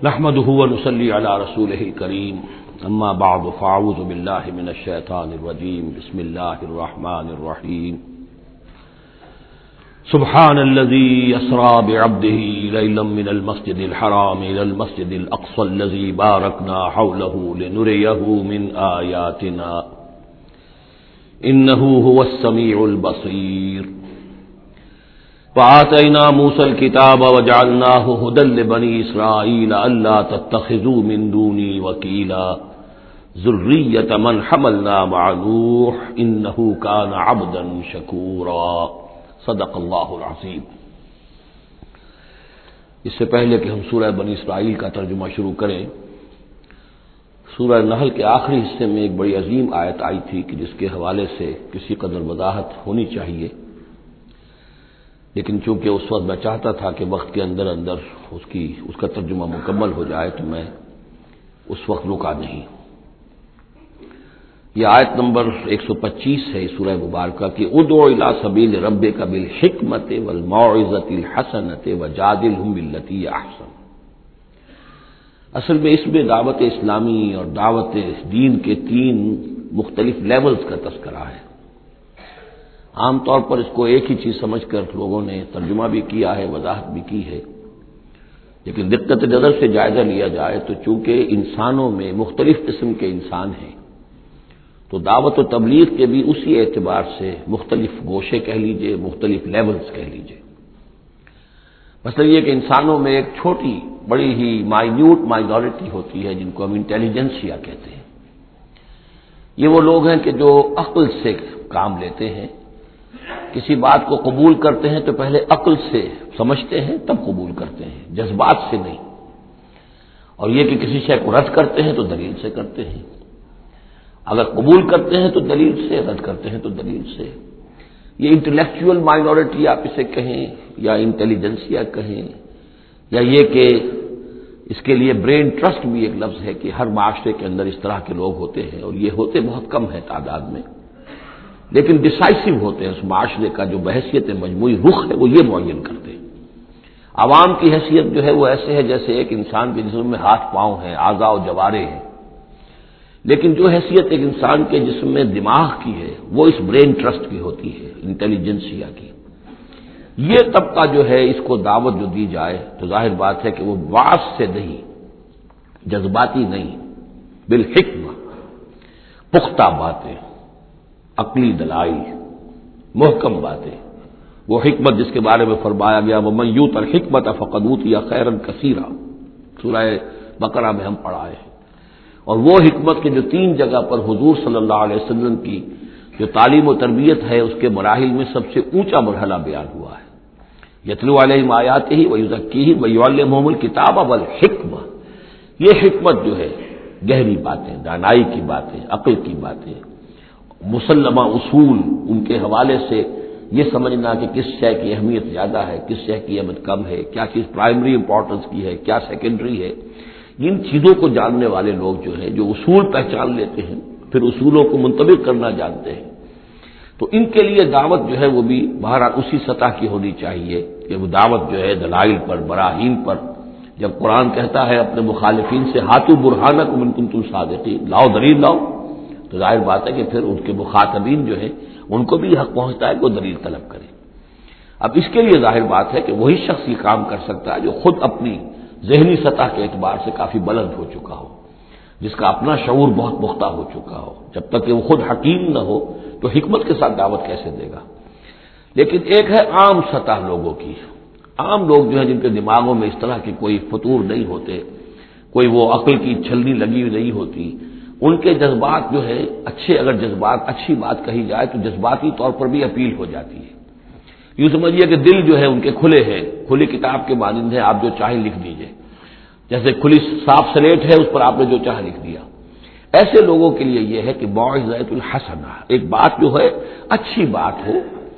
نحمده ونصلي على رسوله الكريم اما بعد فاعوذ بالله من الشيطان الرجيم بسم الله الرحمن الرحيم سبحان الذي يسرى بعبده ليلا من المسجد الحرام إلى المسجد الأقصى الذي باركنا حوله لنريه من آياتنا إنه هو السميع البصير وآتينا موسى الكتاب وجعلناه هدى لبني إسرائيل ألا تتخذوا من دوني وكيلا ذرية من حملنا مع نوح إنه كان عبدا شكورا صدق اللہ العظیم۔ اس سے پہلے کہ ہم سورہ بنی اسرائیل کا ترجمہ شروع کریں، سورہ نحل کے آخری حصے میں ایک بڑی عظیم آیت آئی تھی کہ جس کے حوالے سے کسی قدر وضاحت ہونی چاہیے، لیکن چونکہ اس وقت میں چاہتا تھا کہ وقت کے اندر اندر اس کا ترجمہ مکمل ہو جائے تو میں اس وقت رکا نہیں۔ یہ آیت نمبر 125 ہے سورہ مبارکہ کی، ادعو الی سبیل ربک بالحکمۃ والموعظۃ الحسنۃ وجادلھم باللتی ہی احسن۔ اصل میں اس میں دعوت اسلامی اور دعوت دین کے تین مختلف لیولز کا تذکرہ ہے۔ عام طور پر اس کو ایک ہی چیز سمجھ کر لوگوں نے ترجمہ بھی کیا ہے، وضاحت بھی کی ہے، لیکن دقت نظر سے جائزہ لیا جائے تو چونکہ انسانوں میں مختلف قسم کے انسان ہیں تو دعوت و تبلیغ کے بھی اسی اعتبار سے مختلف گوشے کہہ لیجئے، مختلف لیولز کہہ لیجئے۔ مثلا یہ کہ انسانوں میں ایک چھوٹی بڑی ہی مائنیوٹ مائنورٹی ہوتی ہے جن کو ہم انٹیلیجنسیا کہتے ہیں۔ یہ وہ لوگ ہیں کہ جو عقل سے کام لیتے ہیں، کسی بات کو قبول کرتے ہیں تو پہلے عقل سے سمجھتے ہیں تب قبول کرتے ہیں، جذبات سے نہیں۔ اور یہ کہ کسی شے کو رد کرتے ہیں تو دلیل سے کرتے ہیں، اگر قبول کرتے ہیں تو دلیل سے، رد کرتے ہیں تو دلیل سے۔ یہ انٹلیکچوئل مائنورٹی آپ اسے کہیں یا انٹیلیجنسیا کہیں، یا یہ کہ اس کے لیے برین ٹرسٹ بھی ایک لفظ ہے کہ ہر معاشرے کے اندر اس طرح کے لوگ ہوتے ہیں، اور یہ ہوتے بہت کم ہے تعداد میں، لیکن ڈیسائسو ہوتے ہیں۔ اس معاشرے کا جو بحیثیت مجموعی رخ ہے وہ یہ معین کرتے ہیں۔ عوام کی حیثیت جو ہے وہ ایسے ہے جیسے ایک انسان کے جسم میں ہاتھ پاؤں ہیں، اعضاء و جوارے ہیں، لیکن جو حیثیت ایک انسان کے جسم میں دماغ کی ہے وہ اس برین ٹرسٹ کی ہوتی ہے، انٹیلیجنسیا کی۔ یہ طبقہ جو ہے اس کو دعوت جو دی جائے تو ظاہر بات ہے کہ وہ واس سے نہیں، جذباتی نہیں، بالحکمہ، پختہ باتیں، عقلی دلائل، محکم باتیں، وہ حکمت جس کے بارے میں فرمایا گیا وَمَن یُؤْتَ الْحِکْمَةَ فَقَدْ أُوتِیَ خَیْرًا کَثِیرًا، سورہ بقرہ میں ہم پڑھائے ہیں۔ اور وہ حکمت کے جو تین جگہ پر حضور صلی اللہ علیہ وسلم کی جو تعلیم و تربیت ہے اس کے مراحل میں سب سے اونچا مرحلہ بیان ہوا ہے، یتلو علیہم آیاتہ ویزکیہم ویعلمہم الکتاب والحکمہ۔ یہ حکمت جو ہے گہری باتیں، دانائی کی باتیں، عقل کی باتیں، مسلمہ اصول، ان کے حوالے سے یہ سمجھنا کہ کس شے کی اہمیت زیادہ ہے، کس شے کی اہمیت کم ہے، کیا چیز پرائمری امپورٹنس کی ہے، کیا سیکنڈری ہے، ان چیزوں کو جاننے والے لوگ جو ہیں، جو اصول پہچان لیتے ہیں، پھر اصولوں کو منطبق کرنا جانتے ہیں، تو ان کے لیے دعوت جو ہے وہ بھی بہرحال اسی سطح کی ہونی چاہیے کہ وہ دعوت جو ہے دلائل پر، براہین پر۔ جب قرآن کہتا ہے اپنے مخالفین سے ہاتھو برہانکم ان کنتم صادقین، لاؤ دلیل لاؤ، تو ظاہر بات ہے کہ پھر ان کے مخاطبین جو ہیں ان کو بھی حق پہنچتا ہے کہ وہ دلیل طلب کریں۔ اب اس کے لیے ظاہر بات ہے کہ وہی شخص یہ کام کر سکتا ہے جو خود اپنی ذہنی سطح کے اعتبار سے کافی بلند ہو چکا ہو، جس کا اپنا شعور بہت پختہ ہو چکا ہو۔ جب تک کہ وہ خود حکیم نہ ہو تو حکمت کے ساتھ دعوت کیسے دے گا؟ لیکن ایک ہے عام سطح لوگوں کی، عام لوگ جو ہیں جن کے دماغوں میں اس طرح کے کوئی فطور نہیں ہوتے، کوئی وہ عقل کی چھلنی لگی ہوئی نہیں ہوتی، ان کے جذبات جو ہے اچھے، اگر جذبات اچھی بات کہی جائے تو جذباتی طور پر بھی اپیل ہو جاتی ہے۔ یوں سمجھیے کہ دل جو ہے ان کے کھلے ہیں، کھلی کتاب کے مانند ہے، آپ جو چاہیں لکھ دیجئے، جیسے کھلی صاف سلیٹ ہے اس پر آپ نے جو چاہا لکھ دیا۔ ایسے لوگوں کے لیے یہ ہے کہ موعظۃ الحسنہ، ایک بات جو ہے اچھی بات ہو،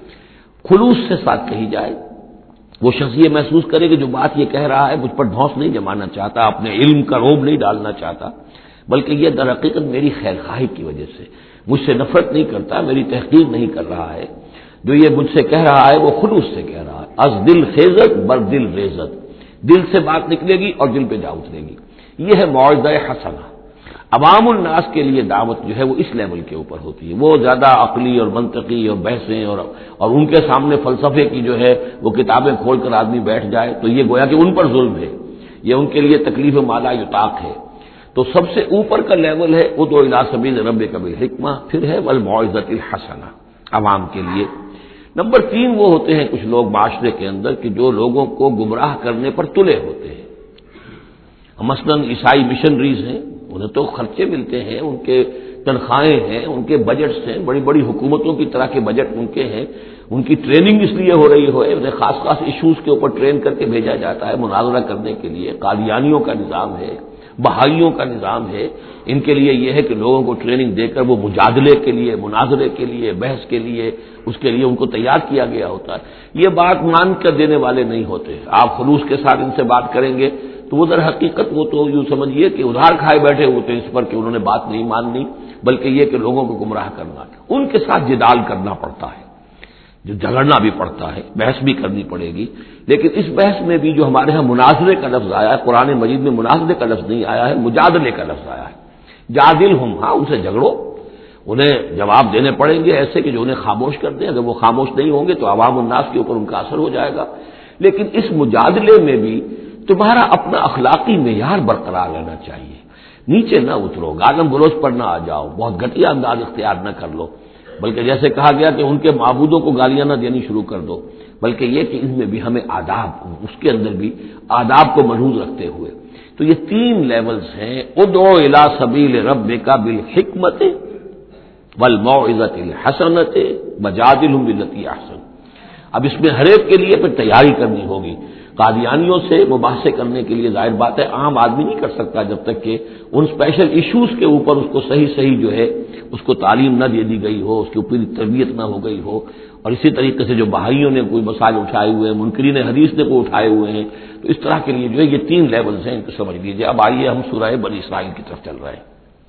خلوص سے ساتھ کہی جائے، وہ شخص یہ محسوس کرے کہ جو بات یہ کہہ رہا ہے مجھ پر دھوس نہیں جمانا چاہتا، اپنے علم کا روب نہیں ڈالنا چاہتا، بلکہ یہ در حقیقت میری خیر خواہی کی وجہ سے مجھ سے نفرت نہیں کرتا، میری تحقیر نہیں کر رہا ہے، جو یہ مجھ سے کہہ رہا ہے وہ خلوص سے کہہ رہا ہے۔ از دل خیزت بر دل ریزت، دل سے بات نکلے گی اور دل پہ جا اترے گی. یہ ہے موعظہ حسنہ. عوام الناس کے لیے دعوت جو ہے وہ اس لیول کے اوپر ہوتی ہے. وہ زیادہ عقلی اور منطقی اور بحثیں اور ان کے سامنے فلسفے کی جو ہے وہ کتابیں کھول کر آدمی بیٹھ جائے تو یہ گویا کہ ان پر ظلم ہے، یہ ان کے لیے تکلیف مالا یطاق ہے. تو سب سے اوپر کا لیول ہے ادعو الی سبیل ربک بالحکمہ، پھر ہے والموعظۃ الحسنہ عوام کے لیے. نمبر 3 وہ ہوتے ہیں کچھ لوگ معاشرے کے اندر کہ جو لوگوں کو گمراہ کرنے پر تلے ہوتے ہیں. مثلاً عیسائی مشنریز ہیں، انہیں تو خرچے ملتے ہیں، ان کے تنخواہیں ہیں، ان کے بجٹس ہیں، بڑی بڑی حکومتوں کی طرح کے بجٹ ان کے ہیں. ان کی ٹریننگ اس لیے ہو رہی ہے، انہیں خاص خاص ایشوز کے اوپر ٹرین کر کے بھیجا جاتا ہے مناظرہ کرنے کے لیے. قادیانیوں کا نظام ہے، بہائیوں کا نظام ہے. ان کے لیے یہ ہے کہ لوگوں کو ٹریننگ دے کر وہ مجادلے کے لیے، مناظرے کے لیے، بحث کے لیے، اس کے لیے ان کو تیار کیا گیا ہوتا ہے. یہ بات مان کر دینے والے نہیں ہوتے. آپ خلوص کے ساتھ ان سے بات کریں گے تو وہ در حقیقت وہ تو یوں سمجھیے کہ ادھار کھائے بیٹھے ہوتے ہیں اس پر کہ انہوں نے بات نہیں ماننی، بلکہ یہ کہ لوگوں کو گمراہ کرنا. ان کے ساتھ جدال کرنا پڑتا ہے، جو جھگڑنا بھی پڑتا ہے، بحث بھی کرنی پڑے گی. لیکن اس بحث میں بھی جو ہمارے ہاں مناظرے کا لفظ آیا ہے، قرآن مجید میں مناظرے کا لفظ نہیں آیا ہے، مجادلے کا لفظ آیا ہے. جادلہم، ہاں ان سے جھگڑو، انہیں جواب دینے پڑیں گے ایسے کہ جو انہیں خاموش کر دیں. اگر وہ خاموش نہیں ہوں گے تو عوام الناس کے اوپر ان کا اثر ہو جائے گا. لیکن اس مجادلے میں بھی تمہارا اپنا اخلاقی معیار برقرار رہنا چاہیے. نیچے نہ اترو، گالم گلوچ پر نہ آ جاؤ، بہت گھٹیا انداز اختیار نہ کر لو، بلکہ جیسے کہا گیا کہ ان کے معبودوں کو گالیاں نہ دینی شروع کر دو، بلکہ یہ کہ ان میں بھی ہمیں آداب، اس کے اندر بھی آداب کو ملحوظ رکھتے ہوئے. تو یہ 3 لیولز ہیں. ادعو الی سبیل ربک بالحکمۃ والموعظۃ الحسنۃ وجادلھم باللتی احسن. اب اس میں ہر ایک کے لیے پھر تیاری کرنی ہوگی. قادیانیوں سے مباحثے کرنے کے لیے ظاہر بات ہے عام آدمی نہیں کر سکتا جب تک کہ ان اسپیشل ایشوز کے اوپر اس کو صحیح جو ہے اس کو تعلیم نہ دے دی گئی ہو، اس کی اوپر تربیت نہ ہو گئی ہو. اور اسی طریقے سے جو بہائیوں نے کوئی مسائل اٹھائے ہوئے ہیں، منکرین حدیث نے کوئی اٹھائے ہوئے ہیں، تو اس طرح کے لیے جو ہے یہ 3 لیولز ہیں، ان کو سمجھ لیجیے. اب آئیے ہم سورہ بنی اسرائیل کی طرف چل رہے ہیں.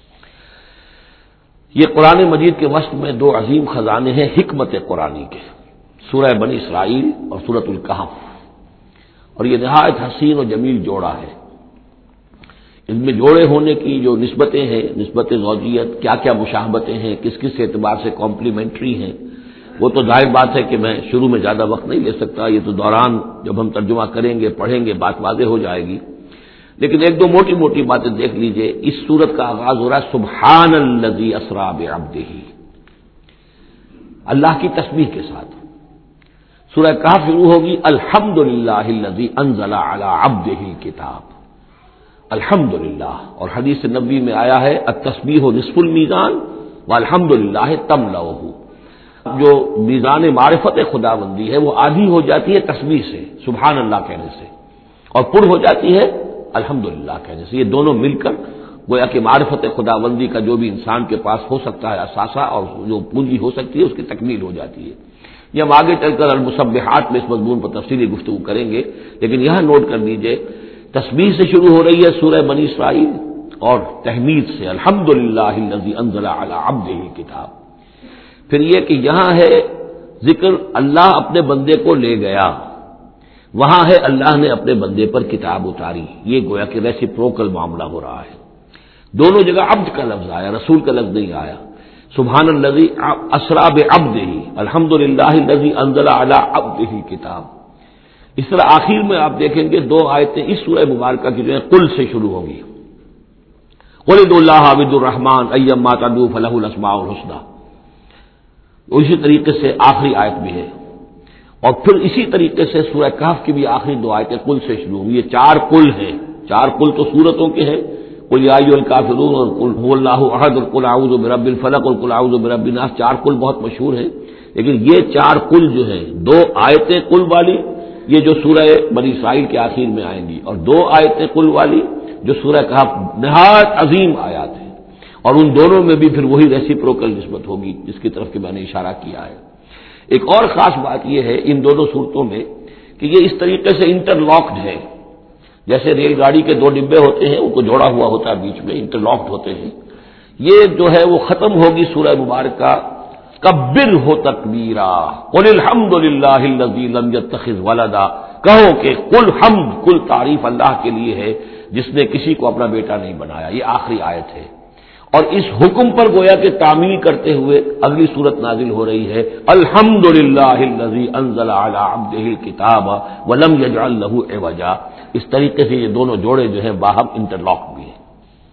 یہ قرآن مجید کے وسط میں 2 عظیم خزانے ہیں حکمت قرآنی کے، سورہ بنی اسرائیل اور سورۃ الکہف. اور یہ نہایت حسین و جمیل جوڑا ہے. ان میں جوڑے ہونے کی جو نسبتیں ہیں، نسبت زوجیت، کیا کیا مشابہتیں ہیں، کس کس اعتبار سے کمپلیمنٹری ہیں، وہ تو ظاہر بات ہے کہ میں شروع میں زیادہ وقت نہیں لے سکتا. یہ تو دوران جب ہم ترجمہ کریں گے، پڑھیں گے، بات واضح ہو جائے گی. لیکن 1-2 موٹی موٹی باتیں دیکھ لیجئے. اس سورت کا آغاز ہو رہا ہے سبحان الذی اسری بعبدہ، اللہ کی تسبیح کے ساتھ. سورہ کہف شروع ہوگی الحمدللہ الذی انزل علی عبدہ الکتاب. الحمدللہ. اور حدیث نبوی میں آیا ہے التسبیح نصف المیزان والحمدللہ تملؤہ. جو میزان معرفت خداوندی ہے وہ آدھی ہو جاتی ہے تسبیح سے، سبحان اللہ کہنے سے، اور پر ہو جاتی ہے الحمدللہ کہنے سے. یہ دونوں مل کر گویا کہ معرفت خداوندی کا جو بھی انسان کے پاس ہو سکتا ہے اثاثہ اور جو پونجی ہو سکتی ہے اس کی تکمیل ہو جاتی ہے. یہ ہم آگے چل کر المسبحات میں اس مضمون پر تفصیلی گفتگو کریں گے. لیکن یہاں نوٹ کر لیجئے تسبیح سے شروع ہو رہی ہے سورہ بنی اسرائیل اور تحمید سے الحمدللہ الذی انزل علی عبدہ الکتاب. پھر یہ کہ یہاں ہے ذکر اللہ اپنے بندے کو لے گیا، وہاں ہے اللہ نے اپنے بندے پر کتاب اتاری. یہ گویا کہ ریسیپروکل معاملہ ہو رہا ہے. دونوں جگہ عبد کا لفظ آیا، رسول کا لفظ نہیں آیا. سبحان الذی اسری بعبدہ الحمدللہ الذی انزل علی عبدہ الکتاب. اس طرح آخر میں آپ دیکھیں گے 2 آیتیں اس سورہ مبارکہ کی جو ہے قل سے شروع ہوگی. قل ادعوا اللہ عبد الرحمن ایما تدعوا فلہ الاسماء الحسنی. اسی طریقے سے آخری آیت بھی ہے. اور پھر اسی طریقے سے سورہ کہف کی بھی آخری 2 آیتیں قل سے شروع ہوئی. یہ 4 قل ہیں. 4 قل تو سورتوں کے ہیں، قل یا ایھا الکافرون اور قل هو اللہ احد اور قل اعوذ برب الفلق اور قل اعوذ برب الناس. 4 قل بہت مشہور ہیں. لیکن یہ 4 قل جو ہیں، 2 آیتیں قل والی یہ جو سورہ بنی اسرائیل کے آخر میں آئیں گی، اور 2 آیتیں قل والی جو سورہ کہف نہایت عظیم آیات ہیں. اور ان دونوں میں بھی پھر وہی ریسیپروکل نسبت ہوگی جس کی طرف کہ میں نے اشارہ کیا ہے. ایک اور خاص بات یہ ہے ان دونوں صورتوں میں کہ یہ اس طریقے سے انٹرلاکڈ ہے. جیسے ریل گاڑی کے 2 ڈبے ہوتے ہیں، ان کو جوڑا ہوا ہوتا ہے بیچ میں، انٹرلاکڈ ہوتے ہیں. یہ جو ہے وہ ختم ہوگی سورہ مبارکہ کبر ہو تکبیرا قل الحمدللہ الذی لم یتخذ ولدا کہو کہ کل حمد، کل تعریف اللہ کے لیے ہے جس نے کسی کو اپنا بیٹا نہیں بنایا. یہ آخری آیت ہے. اور اس حکم پر گویا کہ تعمیل کرتے ہوئے اگلی صورت نازل ہو رہی ہے، الحمدللہ الذی انزل علی عبدہ الکتاب ولم یجعل لہ عوجا. اس طریقے سے یہ دونوں جوڑے جو ہیں باہم انٹرلاک بھی ہیں.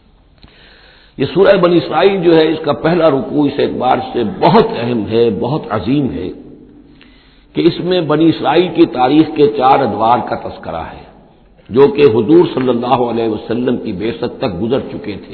یہ سورہ بنی اسرائیل جو ہے، اس کا پہلا رکوع اس اعتبار سے بہت اہم ہے، بہت عظیم ہے کہ اس میں بنی اسرائیل کی تاریخ کے 4 ادوار کا تذکرہ ہے جو کہ حضور صلی اللہ علیہ وسلم کی بعثت تک گزر چکے تھے.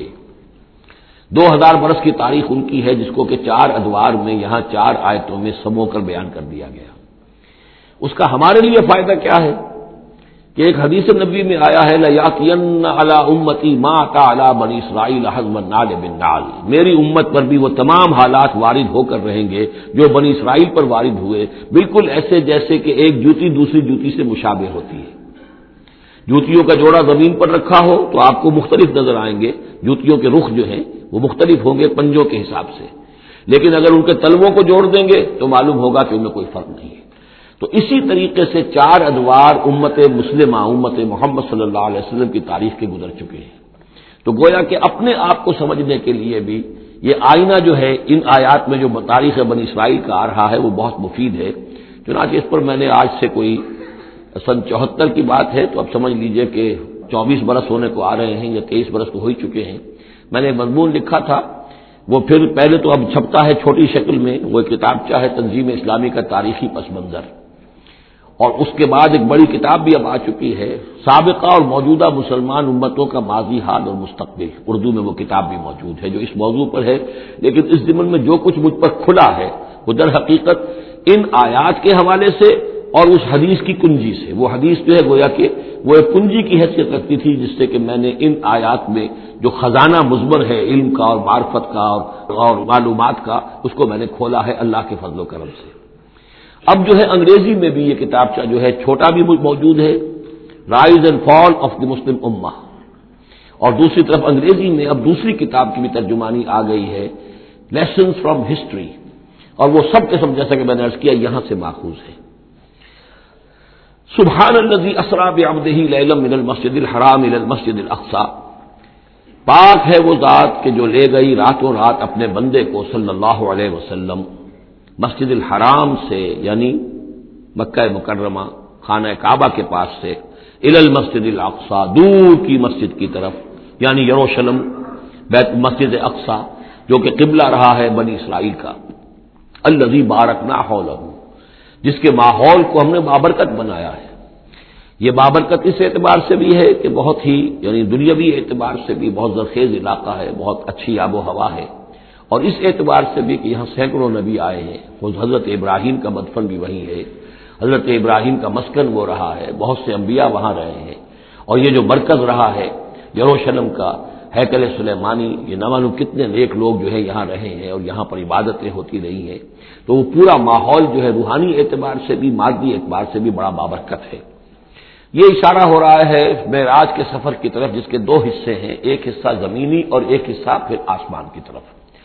2000 برس کی تاریخ ان کی ہے جس کو کہ 4 ادوار میں یہاں 4 آیتوں میں سمو کر بیان کر دیا گیا. اس کا ہمارے لیے فائدہ کیا ہے کہ ایک حدیث نبوی میں آیا ہے لَيَأْتِيَنَّ عَلَىٰ أُمَّتِي مَا أَتَىٰ عَلَىٰ بَنِي إِسْرَائِيلَ حَزْوَ النَّعْلِ بِالنَّعْلِ. میری امت پر بھی وہ تمام حالات وارد ہو کر رہیں گے جو بنی اسرائیل پر وارد ہوئے، بالکل ایسے جیسے کہ ایک جوتی دوسری جوتی سے مشابہ ہوتی ہے. جوتیوں کا جوڑا زمین پر رکھا ہو تو آپ کو مختلف نظر آئیں گے، جوتیوں کے رخ جو ہیں وہ مختلف ہوں گے پنجوں کے حساب سے، لیکن اگر ان کے تلووں کو جوڑ دیں گے تو معلوم ہوگا کہ ان میں کوئی فرق نہیں ہے. تو اسی طریقے سے 4 ادوار امت مسلمہ، امت محمد صلی اللہ علیہ وسلم کی تاریخ کے گزر چکے ہیں. تو گویا کہ اپنے آپ کو سمجھنے کے لیے بھی یہ آئینہ جو ہے ان آیات میں جو تاریخ بنی اسرائیل کا آ رہا ہے وہ بہت مفید ہے. چنانچہ اس پر میں نے آج سے کوئی سن 74 کی بات ہے تو اب سمجھ لیجئے کہ 24 برس ہونے کو آ رہے ہیں یا 23 برس تو ہو ہی چکے ہیں. میں نے مضمون لکھا تھا، وہ پھر پہلے تو اب چھپتا ہے چھوٹی شکل میں، وہ کتابچہ ہے تنظیم اسلامی کا تاریخی پس منظر، اور اس کے بعد ایک بڑی کتاب بھی اب آ چکی ہے سابقہ اور موجودہ مسلمان امتوں کا ماضی، حال اور مستقبل. اردو میں وہ کتاب بھی موجود ہے جو اس موضوع پر ہے، لیکن اس ضمن میں جو کچھ مجھ پر کھلا ہے وہ در حقیقت ان آیات کے حوالے سے اور اس حدیث کی کنجی سے. وہ حدیث جو ہے گویا کہ وہ ایک کنجی کی حیثیت رکھتی تھی جس سے کہ میں نے ان آیات میں جو خزانہ مضمر ہے علم کا اور معرفت کا اور معلومات کا، اس کو میں نے کھولا ہے اللہ کے فضل و کرم سے. اب جو ہے انگریزی میں بھی یہ کتابچہ جو ہے چھوٹا بھی موجود ہے، rise and fall of the Muslim امہ، اور دوسری طرف انگریزی میں اب دوسری کتاب کی بھی ترجمانی آ گئی ہے، لیسنز فرام ہسٹری، اور وہ سب کے سب جیسا کہ میں نے عرض کیا یہاں سے ماخوذ ہے. سبحان الذی اسری بعبدہ لیلا من المسجد الحرام الی المسجد الاقصی. پاک ہے وہ ذات کہ جو لے گئی راتوں رات اپنے بندے کو صلی اللہ علیہ وسلم مسجد الحرام سے، یعنی مکہ مکرمہ خانہ کعبہ کے پاس سے، الی المسجد الاقصی، دور کی مسجد کی طرف، یعنی یروشلم بیت مسجد اقصی جو کہ قبلہ رہا ہے بنی اسرائیل کا. الذی بارکنا حولہ، جس کے ماحول کو ہم نے بابرکت بنایا ہے. یہ بابرکت اس اعتبار سے بھی ہے کہ بہت ہی یعنی دنیاوی اعتبار سے بھی بہت زرخیز علاقہ ہے، بہت اچھی آب و ہوا ہے، اور اس اعتبار سے بھی کہ یہاں سینکڑوں نبی آئے ہیں. خود حضرت ابراہیم کا مدفن بھی وہیں ہے، حضرت ابراہیم کا مسکن وہ رہا ہے، بہت سے انبیاء وہاں رہے ہیں. اور یہ جو مرکز رہا ہے یروشلم کا، ہیکل سلیمانی، یہ نہ معلوم کتنے نیک لوگ جو ہے یہاں رہے ہیں اور یہاں پر عبادتیں ہوتی رہی ہیں. تو وہ پورا ماحول جو ہے روحانی اعتبار سے بھی مادی اعتبار سے بھی بڑا بابرکت ہے. یہ اشارہ ہو رہا ہے معراج کے سفر کی طرف جس کے 2 حصے ہیں، ایک حصہ زمینی اور ایک حصہ پھر آسمان کی طرف.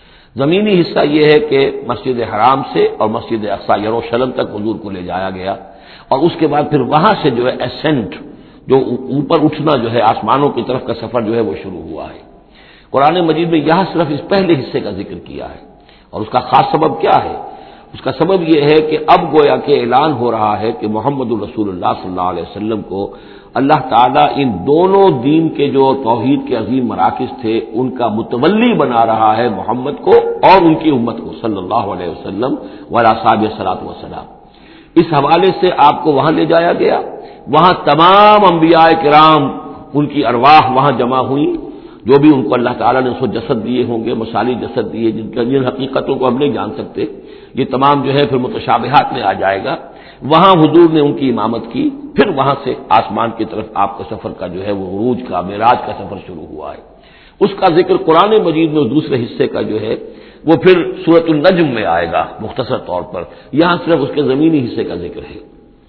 زمینی حصہ یہ ہے کہ مسجد حرام سے اور مسجد اقصی یروشلم تک حضور کو لے جایا گیا، اور اس کے بعد پھر وہاں سے جو ہے اسینٹ، جو اوپر اٹھنا جو ہے آسمانوں کی طرف کا سفر جو ہے وہ شروع ہوا ہے. قرآن مجید میں یہاں صرف اس پہلے حصے کا ذکر کیا ہے، اور اس کا خاص سبب کیا ہے؟ اس کا سبب یہ ہے کہ اب گویا کہ اعلان ہو رہا ہے کہ محمد الرسول اللہ صلی اللہ علیہ وسلم کو اللہ تعالیٰ ان دونوں دین کے جو توحید کے عظیم مراکز تھے ان کا متولی بنا رہا ہے، محمد کو اور ان کی امت کو صلی اللہ علیہ وسلم وعلی صحابہ الصلاۃ والسلام. اس حوالے سے آپ کو وہاں لے جایا گیا، وہاں تمام انبیاء کرام ان کی ارواح وہاں جمع ہوئی، جو بھی ان کو اللہ تعالیٰ نے اس کو جسد دیے ہوں گے، مثالی جسد دیے جن حقیقتوں کو ہم نہیں جان سکتے، یہ تمام جو ہے پھر متشابہات میں آ جائے گا. وہاں حضور نے ان کی امامت کی، پھر وہاں سے آسمان کی طرف آپ کا سفر کا جو ہے وہ عروج کا معراج کا سفر شروع ہوا ہے. اس کا ذکر قرآن مجید میں دوسرے حصے کا جو ہے وہ پھر سورۃ النجم میں آئے گا مختصر طور پر. یہاں صرف اس کے زمینی حصے کا ذکر ہے.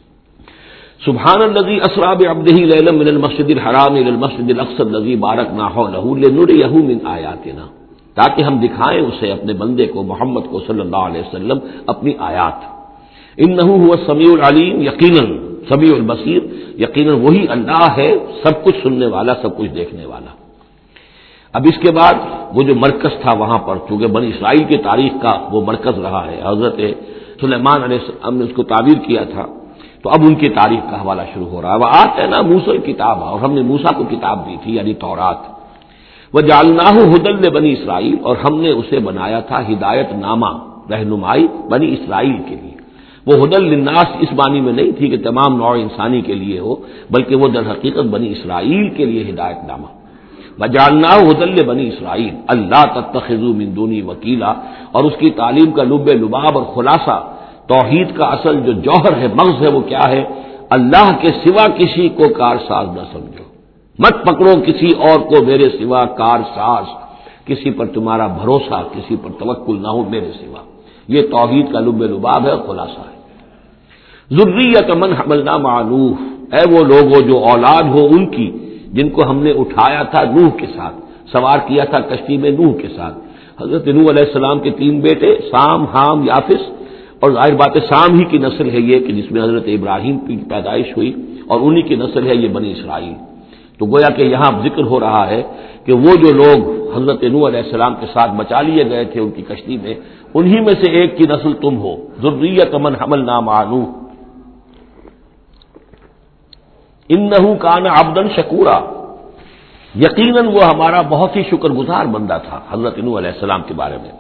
سبحان الذی اسری بعبدہ لیلا من المسجد الحرام الی المسجد الاقصی الذی بارکنا حولہ لنریہ من آیاتنا، تاکہ ہم دکھائیں اسے اپنے بندے کو محمد کو صلی اللہ علیہ وسلم اپنی آیات. انہ هو السمیع العلیم، یقیناً سمیع البصیر، یقیناً وہی اللہ ہے سب کچھ سننے والا، سب کچھ دیکھنے والا۔ اب اس کے بعد وہ جو مرکز تھا وہاں پر، چونکہ بنی اسرائیل کی تاریخ کا وہ مرکز رہا ہے، حضرت سلیمان علیہ السلام نے اس کو تعبیر کیا تھا، تو اب ان کی تاریخ کا حوالہ شروع ہو رہا ہے۔ وہ آتے نا موسیٰ کتاب، اور ہم نے موسیٰ کو کتاب دی تھی یعنی تورات، وجعلناہ ھدی لبنی اسرائیل، اور ہم نے اسے بنایا تھا ہدایت نامہ، رہنمائی بنی اسرائیل کے لیے۔ وہ ھدی للناس اس معنی میں نہیں تھی کہ تمام نوع انسانی کے لیے ہو، بلکہ وہ در حقیقت بنی اسرائیل کے لیے ہدایت نامہ۔ وجعلناہ ھدی لبنی اسرائیل اللہ تتخذوا من دونی وکیلا، اور اس کی تعلیم کا لب لباب اور خلاصہ، توحید کا اصل جو جوہر ہے، مغز ہے، وہ کیا ہے؟ اللہ کے سوا کسی کو کارساز نہ سمجھو، مت پکڑو کسی اور کو میرے سوا کارساز، کسی پر تمہارا بھروسہ، کسی پر توکل نہ ہو میرے سوا۔ یہ توحید کا لب لباب ہے اور خلاصہ ہے۔ ذریۃ من حملنا مع نوح، اے وہ لوگوں جو اولاد ہو ان کی جن کو ہم نے اٹھایا تھا نوح کے ساتھ، سوار کیا تھا کشتی میں نوح کے ساتھ۔ حضرت نوح علیہ السلام کے 3 بیٹے، سام، حام، یافس، اور ظاہر بات ہے سام ہی کی نسل ہے یہ کہ جس میں حضرت ابراہیم کی پیدائش ہوئی، اور انہی کی نسل ہے یہ بنی اسرائیل۔ تو گویا کہ یہاں ذکر ہو رہا ہے کہ وہ جو لوگ حضرت نوح علیہ السلام کے ساتھ بچا لیے گئے تھے ان کی کشتی میں، انہی میں سے ایک کی نسل تم ہو۔ ذریۃ من حملنا مع نوح انہ کان عبدا شکورا، یقیناً وہ ہمارا بہت ہی شکر گزار بندہ تھا حضرت نوح علیہ السلام کے بارے میں۔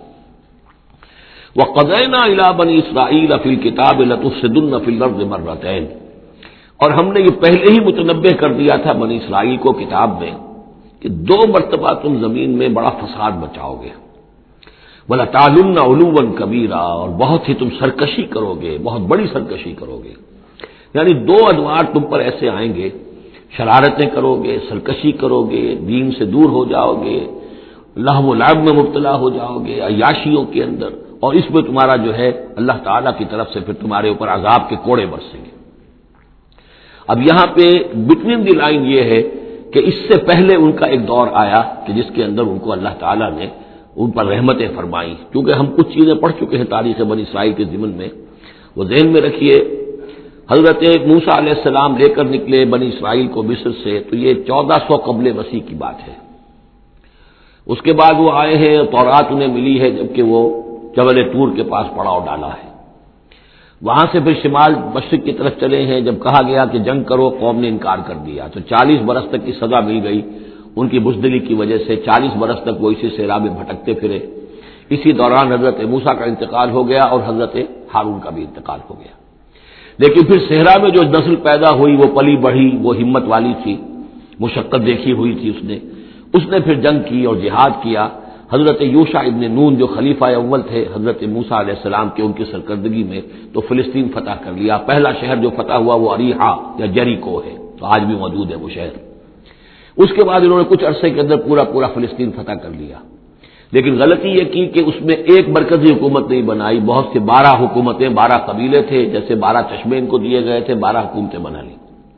وَقَضَيْنَا إِلَىٰ بَنِي إِسْرَائِيلَ فِي الْكِتَابِ لَتُفْسِدُنَّ فِي الْأَرْضِ مَرَّتَيْنِ، اور ہم نے یہ پہلے ہی متنبہ کر دیا تھا بنی اسرائیل کو کتاب میں کہ 2 مرتبہ تم زمین میں بڑا فساد مچاؤ گے، وَلَتَعْلُنَّ عُلُوًّا كَبِيرًا، اور بہت ہی تم سرکشی کرو گے، بہت بڑی سرکشی کرو گے۔ یعنی 2 ادوار تم پر ایسے آئیں گے، شرارتیں کرو گے، سرکشی کرو گے، دین سے دور ہو جاؤ گے، لہو و لعب میں مبتلا ہو جاؤ گے، عیاشیوں کے اندر، اور اس میں تمہارا جو ہے اللہ تعالیٰ کی طرف سے پھر تمہارے اوپر عذاب کے کوڑے برسیں گے۔ اب یہاں پہ بٹوین دی لائن یہ ہے کہ اس سے پہلے ان کا ایک دور آیا کہ جس کے اندر ان کو اللہ تعالیٰ نے ان پر رحمتیں فرمائیں، کیونکہ ہم کچھ چیزیں پڑھ چکے ہیں تاریخ بنی اسرائیل کے ضمن میں، وہ ذہن میں رکھیے۔ حضرت موسیٰ علیہ السلام لے کر نکلے بنی اسرائیل کو مصر سے، تو یہ 1400 قبل مسیح کی بات ہے۔ اس کے بعد وہ آئے ہیں، تورات انہیں ملی ہے جبکہ وہ جبل طور کے پاس پڑاؤ ڈالا ہے۔ وہاں سے پھر شمال مشرق کی طرف چلے ہیں، جب کہا گیا کہ جنگ کرو قوم نے انکار کر دیا، تو 40 برس تک کی سزا مل گئی ان کی بزدلی کی وجہ سے، 40 برس تک وہ اسی صحرا میں بھٹکتے پھرے۔ اسی دوران حضرت موسیٰ کا انتقال ہو گیا اور حضرت ہارون کا بھی انتقال ہو گیا۔ لیکن پھر صحرا میں جو نسل پیدا ہوئی وہ پلی بڑھی، وہ ہمت والی تھی، مشقت دیکھی ہوئی تھی اس نے پھر جنگ کی اور جہاد کیا۔ حضرت یوشع ابن نون جو خلیفہ اول تھے حضرت موسیٰ علیہ السلام کے، ان کی سرکردگی میں تو فلسطین فتح کر لیا۔ پہلا شہر جو فتح ہوا وہ اریحا یا جریکو ہے، تو آج بھی موجود ہے وہ شہر۔ اس کے بعد انہوں نے کچھ عرصے کے اندر پورا فلسطین فتح کر لیا، لیکن غلطی یہ کی کہ اس میں ایک مرکزی حکومت نہیں بنائی، بہت سے 12 حکومتیں، 12 قبیلے تھے، جیسے 12 چشمے ان کو دیے گئے تھے، 12 حکومتیں بنا لی۔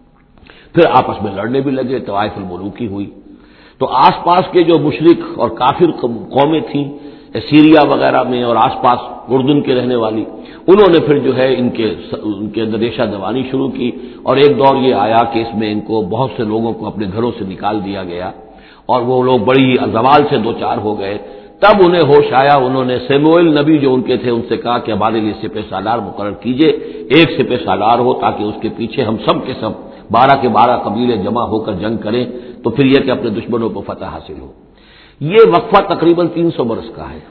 پھر آپس میں لڑنے بھی لگے، طوائف الملوکی ہوئی۔ تو آس پاس کے جو مشرک اور کافر قومیں تھیں سیریا وغیرہ میں اور آس پاس اردن کے رہنے والی، انہوں نے پھر جو ہے ان کے اندر ریشہ دوانی شروع کی، اور ایک دور یہ آیا کہ اس میں ان کو بہت سے لوگوں کو اپنے گھروں سے نکال دیا گیا، اور وہ لوگ بڑی زوال سے دوچار ہو گئے۔ تب انہیں ہوش آیا، انہوں نے سیموئیل نبی جو ان کے تھے ان سے کہا کہ ہمارے لیے سپہ سالار مقرر کیجئے، ایک سپہ سالار ہو تاکہ اس کے پیچھے ہم سب کے سب 12 کے 12 قبیلے جمع ہو کر جنگ کریں، تو پھر یہ کہ اپنے دشمنوں پر فتح حاصل ہو۔ یہ وقفہ تقریباً 300 برس کا ہے،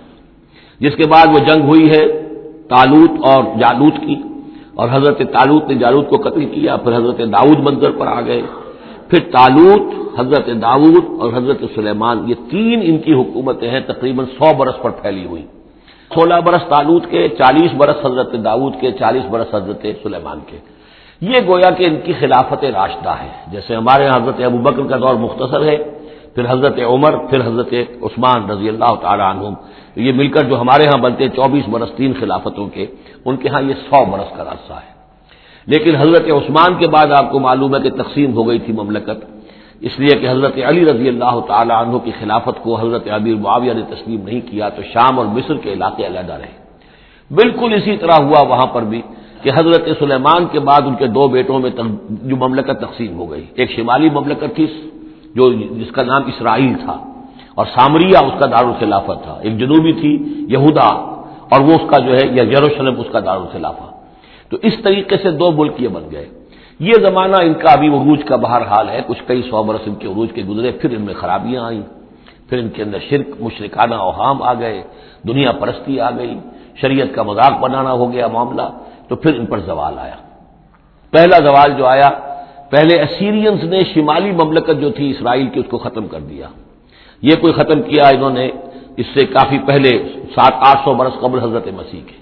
جس کے بعد وہ جنگ ہوئی ہے طالوت اور جالوت کی، اور حضرت طالوت نے جالوت کو قتل کیا۔ پھر حضرت داؤد منظر پر آ گئے، پھر طالوت، حضرت داؤد اور حضرت سلیمان، یہ 3 ان کی حکومتیں ہیں تقریباً 100 برس پر پھیلی ہوئی۔ 16 برس طالوت کے، 40 برس حضرت داؤد کے، 40 برس حضرت سلیمان کے۔ یہ گویا کہ ان کی خلافت راشدہ ہے، جیسے ہمارے یہاں حضرت ابوبکر کا دور مختصر ہے، پھر حضرت عمر، پھر حضرت عثمان رضی اللہ تعالی عنہم، یہ مل کر جو ہمارے ہاں بنتے 24 برس 3 خلافتوں کے، ان کے ہاں یہ 100 برس کا عرصہ ہے۔ لیکن حضرت عثمان کے بعد آپ کو معلوم ہے کہ تقسیم ہو گئی تھی مملکت، اس لیے کہ حضرت علی رضی اللہ تعالی عنہ کی خلافت کو حضرت امیر معاویہ نے تسلیم نہیں کیا، تو شام اور مصر کے علاقے علیحدہ رہے۔ بالکل اسی طرح ہوا وہاں پر بھی کہ حضرت سلیمان کے بعد ان کے دو بیٹوں میں جو مملکت تقسیم ہو گئی، ایک شمالی مملکت تھی جو جس کا نام اسرائیل تھا اور سامریہ اس کا دارالخلافہ تھا، ایک جنوبی تھی یہودا اور وہ اس کا جو ہے یا یروشلم اس کا دارالخلافہ. تو اس طریقے سے دو ملک یہ بن گئے. یہ زمانہ ان کا ابھی عروج کا بہرحال ہے، کچھ کئی سو برس ان کے عروج کے گزرے، پھر ان میں خرابیاں آئیں، پھر ان کے اندر شرک مشرکانہ اوہام آ گئے، دنیا پرستی آ گئی، شریعت کا مذاق بنانا ہو گیا معاملہ. تو پھر ان پر زوال آیا. پہلا زوال جو آیا، پہلے اسیرینز نے شمالی مملکت جو تھی اسرائیل کی اس کو ختم کر دیا. یہ کوئی ختم کیا انہوں نے اس سے کافی پہلے 700-800 برس قبل حضرت مسیح کے.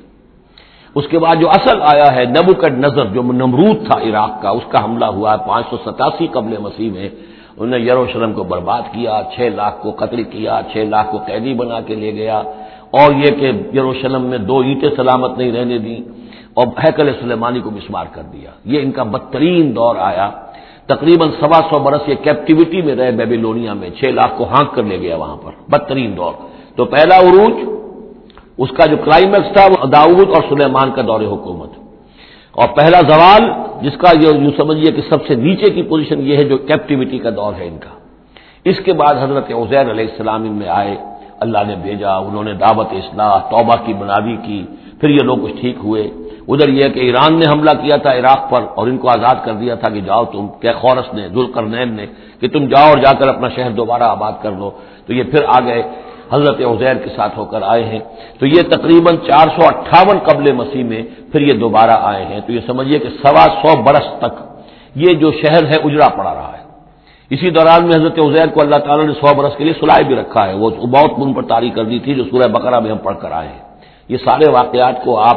اس کے بعد جو اصل آیا ہے نبوکڈنضر جو نمرود تھا عراق کا، اس کا حملہ ہوا 587 قبل مسیح میں. انہوں نے یروشلم کو برباد کیا، 6 لاکھ کو قتل کیا، 6 لاکھ کو قیدی بنا کے لے گیا، اور یہ کہ یروشلم میں 2 اینٹیں سلامت نہیں رہنے دیں اور ہیکل سلیمانی کو مسمار کر دیا. یہ ان کا بدترین دور آیا. تقریباً 125 برس یہ کیپٹیوٹی میں رہے بیبیلونیا میں، 6 لاکھ کو ہانک کر لے گیا وہاں پر. بدترین دور. تو پہلا عروج اس کا جو کلائمیکس تھا وہ داؤد اور سلیمان کا دور حکومت، اور پہلا زوال جس کا یوں سمجھیے کہ سب سے نیچے کی پوزیشن یہ ہے جو کیپٹیوٹی کا دور ہے ان کا. اس کے بعد حضرت عزیر علیہ السلام ان میں آئے، اللہ نے بھیجا، انہوں نے دعوت اصلاح توبہ کی بنیادی کی، پھر یہ لوگ کچھ ٹھیک ہوئے. ادھر یہ کہ ایران نے حملہ کیا تھا عراق پر اور ان کو آزاد کر دیا تھا کہ جاؤ تم، کہ خورس نے ذوالقرنین نے کہ تم جاؤ اور جا کر اپنا شہر دوبارہ آباد کر لو. تو یہ پھر آ گئے، حضرت عزیر کے ساتھ ہو کر آئے ہیں. تو یہ تقریباً 458 قبل مسیح میں پھر یہ دوبارہ آئے ہیں. تو یہ سمجھیے کہ 125 برس تک یہ جو شہر ہے اجڑا پڑا رہا ہے. اسی دوران میں حضرت عزیر کو اللہ تعالیٰ نے 100 برس کے لیے سلائے بھی رکھا ہے. وہ بہت ان پر طاری کر دی تھی جو سورہ بقرہ میں ہم پڑھ کر آئے ہیں. یہ سارے واقعات کو آپ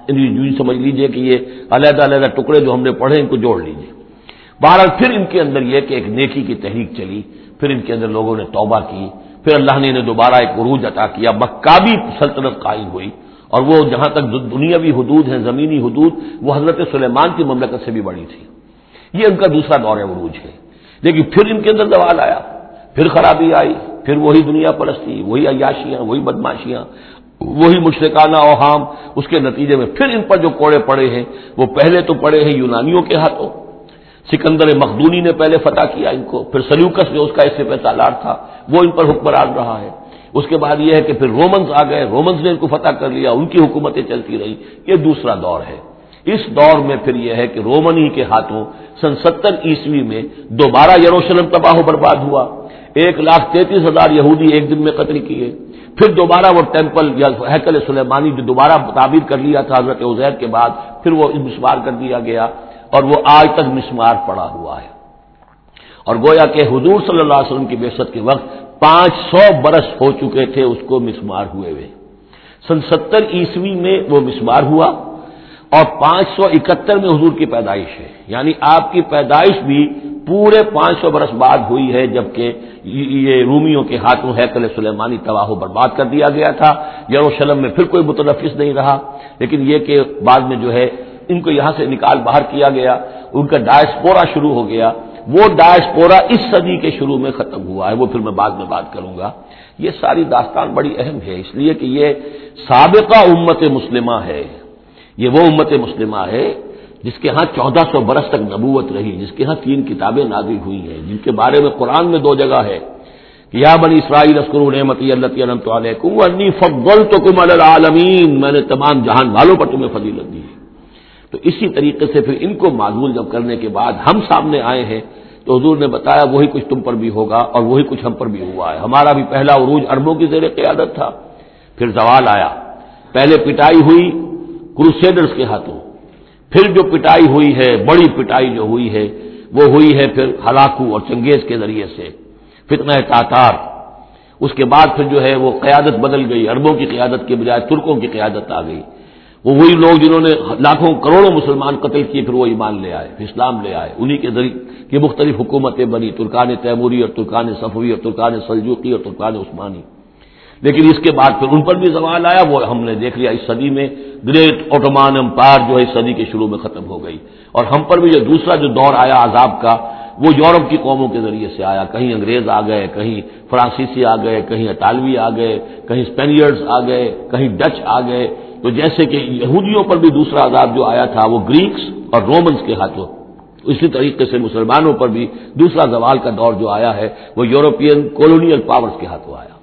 سمجھ لیجئے کہ یہ علیحدہ علیحدہ ٹکڑے جو ہم نے پڑھے ان کو جوڑ لیجئے. بہرحال پھر ان کے اندر یہ کہ ایک نیکی کی تحریک چلی، پھر ان کے اندر لوگوں نے توبہ کی، پھر اللہ نے انہیں دوبارہ ایک عروج عطا کیا، مکابی سلطنت قائم ہوئی. اور وہ جہاں تک دنیاوی حدود ہیں، زمینی حدود، وہ حضرت سلیمان کی مملکت سے بھی بڑی تھی. یہ ان کا دوسرا دور عروج ہے. لیکن پھر ان کے اندر زوال آیا، پھر خرابی آئی، پھر وہی دنیا پرستی، وہی عیاشیاں، وہی بدماشیاں، وہی مشرکانہ اوہام. اس کے نتیجے میں پھر ان پر جو کوڑے پڑے ہیں وہ پہلے تو پڑے ہیں یونانیوں کے ہاتھوں. سکندر مقدونی نے پہلے فتح کیا ان کو، پھر سلیوکس جو اس کا اس سے پہ سالار تھا وہ ان پر حکمران رہا ہے. اس کے بعد یہ ہے کہ پھر رومنز آ گئے، رومنز نے ان کو فتح کر لیا، ان کی حکومتیں چلتی رہی. یہ دوسرا دور ہے. اس دور میں پھر یہ ہے کہ رومنی کے ہاتھوں سن 70 عیسوی میں دوبارہ یروشلم تباہ و برباد ہوا. 1,33,000 یہودی ایک دن میں قتل کیے. پھر دوبارہ وہ ٹیمپل یا ہیکل سلیمانی جو دوبارہ تعمیر کر لیا تھا حضرت عزیر کے بعد، پھر وہ مسمار کر دیا گیا اور وہ آج تک مسمار پڑا ہوا ہے. اور گویا کہ حضور صلی اللہ علیہ وسلم کی بعثت کے وقت 500 برس ہو چکے تھے اس کو مسمار ہوئے ہوئے. سن 70 عیسوی میں وہ مسمار ہوا اور 571 میں حضور کی پیدائش ہے. یعنی آپ کی پیدائش بھی پورے 500 برس بعد ہوئی ہے، جبکہ یہ رومیوں کے ہاتھوں ہیکل سلیمانی تباہ و برباد کر دیا گیا تھا. یروشلم میں پھر کوئی متنفس نہیں رہا. لیکن یہ کہ بعد میں جو ہے ان کو یہاں سے نکال باہر کیا گیا، ان کا ڈائسپورا شروع ہو گیا. وہ ڈائسپورا اس صدی کے شروع میں ختم ہوا ہے، وہ پھر میں بعد میں بات کروں گا. یہ ساری داستان بڑی اہم ہے، اس لیے کہ یہ سابقہ امت مسلمہ ہے. یہ وہ امت مسلمہ ہے جس کے ہاں 1400 برس تک نبوت رہی، جس کے ہاں 3 کتابیں نازل ہوئی ہیں، جن کے بارے میں قرآن میں 2 جگہ ہے کہ یا بنی اسرائیل اذکروا نعمتی التی انعمت علیکم وانی فضلتکم علی العالمین، میں نے تمام جہان والوں پر تمہیں فضیلت دی. تو اسی طریقے سے پھر ان کو معزول جب کرنے کے بعد ہم سامنے آئے ہیں تو حضور نے بتایا وہی کچھ تم پر بھی ہوگا اور وہی کچھ ہم پر بھی ہوا ہے. ہمارا بھی پہلا عروج عربوں کی زیر قیادت تھا، پھر زوال آیا. پہلے پٹائی ہوئی کروسیڈرز کے ہاتھوں، پھر جو پٹائی ہوئی ہے، بڑی پٹائی جو ہوئی ہے وہ ہوئی ہے پھر ہلاکو اور چنگیز کے ذریعے سے، فتنہ تاتار. اس کے بعد پھر جو ہے وہ قیادت بدل گئی، عربوں کی قیادت کے بجائے ترکوں کی قیادت آ گئی. وہ وہی لوگ جنہوں نے لاکھوں کروڑوں مسلمان قتل کیے پھر وہ ایمان لے آئے، اسلام لے آئے. انہی کے ذریعے کی مختلف حکومتیں بنی، ترکان تیموری اور ترکان صفوی اور ترکان سلجوقی اور ترکان عثمانی. لیکن اس کے بعد پھر ان پر بھی زوال آیا. وہ ہم نے دیکھ لیا اس صدی میں گریٹ اوٹومان امپائر جو ہے اس صدی کے شروع میں ختم ہو گئی. اور ہم پر بھی جو دوسرا جو دور آیا عذاب کا وہ یورپ کی قوموں کے ذریعے سے آیا. کہیں انگریز آ گئے، کہیں فرانسیسی آ گئے، کہیں اطالوی آ گئے، کہیں اسپینیئرز آ گئے، کہیں ڈچ آ گئے، تو جیسے کہ یہودیوں پر بھی دوسرا عذاب جو آیا تھا وہ گریکس اور رومنز کے ہاتھوں، اسی طریقے سے مسلمانوں پر بھی دوسرا زوال کا دور جو آیا ہے وہ یورپین کولونیل پاورز کے ہاتھوں آیا۔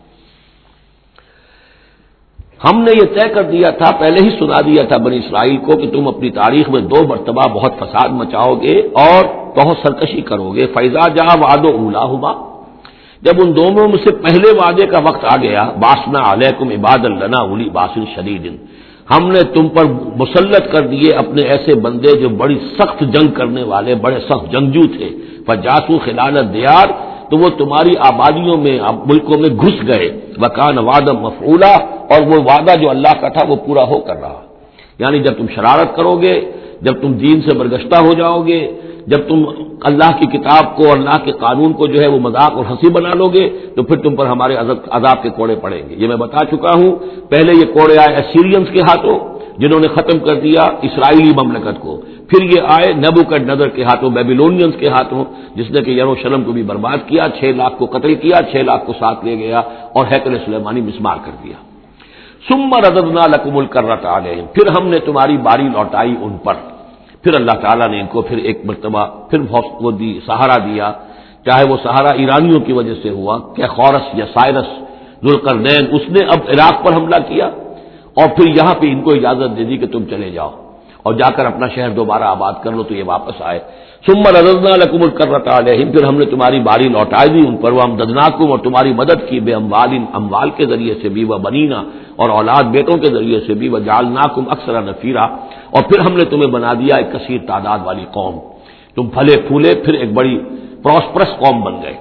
ہم نے یہ طے کر دیا تھا، پہلے ہی سنا دیا تھا بنی اسرائیل کو کہ تم اپنی تاریخ میں 2 مرتبہ بہت فساد مچاؤ گے اور بہت سرکشی کرو گے۔ فَإِذَا جَاءَ وَعْدُ أُولَاهُمَا، جب ان دونوں میں سے پہلے وعدے کا وقت آ گیا، بَعَثْنَا عَلَيْكُمْ عِبَادًا لَنَا أُولِي بَأْسٍ شَدِيدٍ، ہم نے تم پر مسلط کر دیے اپنے ایسے بندے جو بڑی سخت جنگ کرنے والے، بڑے سخت جنگجو تھے۔ فَجَاسُوا خِلَالَ الدِّيَارِ، تو وہ تمہاری آبادیوں میں، ملکوں میں گھس گئے۔ وَكَانَ وَعْدًا مَفْعُولًا، اور وہ وعدہ جو اللہ کا تھا وہ پورا ہو کر رہا۔ یعنی جب تم شرارت کرو گے، جب تم دین سے برگشتہ ہو جاؤ گے، جب تم اللہ کی کتاب کو، اللہ کے قانون کو جو ہے وہ مذاق اور ہنسی بنا لو گے، تو پھر تم پر ہمارے عذاب کے کوڑے پڑیں گے۔ یہ میں بتا چکا ہوں، پہلے یہ کوڑے آئے اسیرینز کے ہاتھوں جنہوں نے ختم کر دیا اسرائیلی مملکت کو، پھر یہ آئے نبوکڈنیزر کے ہاتھوں، بیبیلونینز کے ہاتھوں، جس نے کہ یروشلم کو بھی برباد کیا، 6 لاکھ کو قتل کیا، 6 لاکھ کو ساتھ لے گیا اور ہیکل سلیمانی مسمار کر دیا۔ ثم رددنا لکم الکرۃ علیہم، پھر ہم نے تمہاری باری لوٹائی ان پر۔ پھر اللہ تعالیٰ نے ان کو پھر ایک مرتبہ پھر وہ دی، سہارا دیا، چاہے وہ سہارا ایرانیوں کی وجہ سے ہوا کہ خورس یا سائرس ذوالقرنین، اس نے اب عراق پر حملہ کیا اور پھر یہاں پہ ان کو اجازت دے دی کہ تم چلے جاؤ اور جا کر اپنا شہر دوبارہ آباد کر لو، تو یہ واپس آئے۔ ثم رددنا لکم الکرۃ علیہم، پھر ہم نے تمہاری باری لوٹائی دی ان پر، وامددناکم، اور تمہاری مدد کی، بے اموال، اموال کے ذریعے سے بھی، وبنینا، اور اولاد بیٹوں کے ذریعے سے بھی، وجعلناکم اکثر نفیرا، اور پھر ہم نے تمہیں بنا دیا ایک کثیر تعداد والی قوم، تم پھلے پھولے پھر ایک بڑی پراسپرس قوم بن گئے۔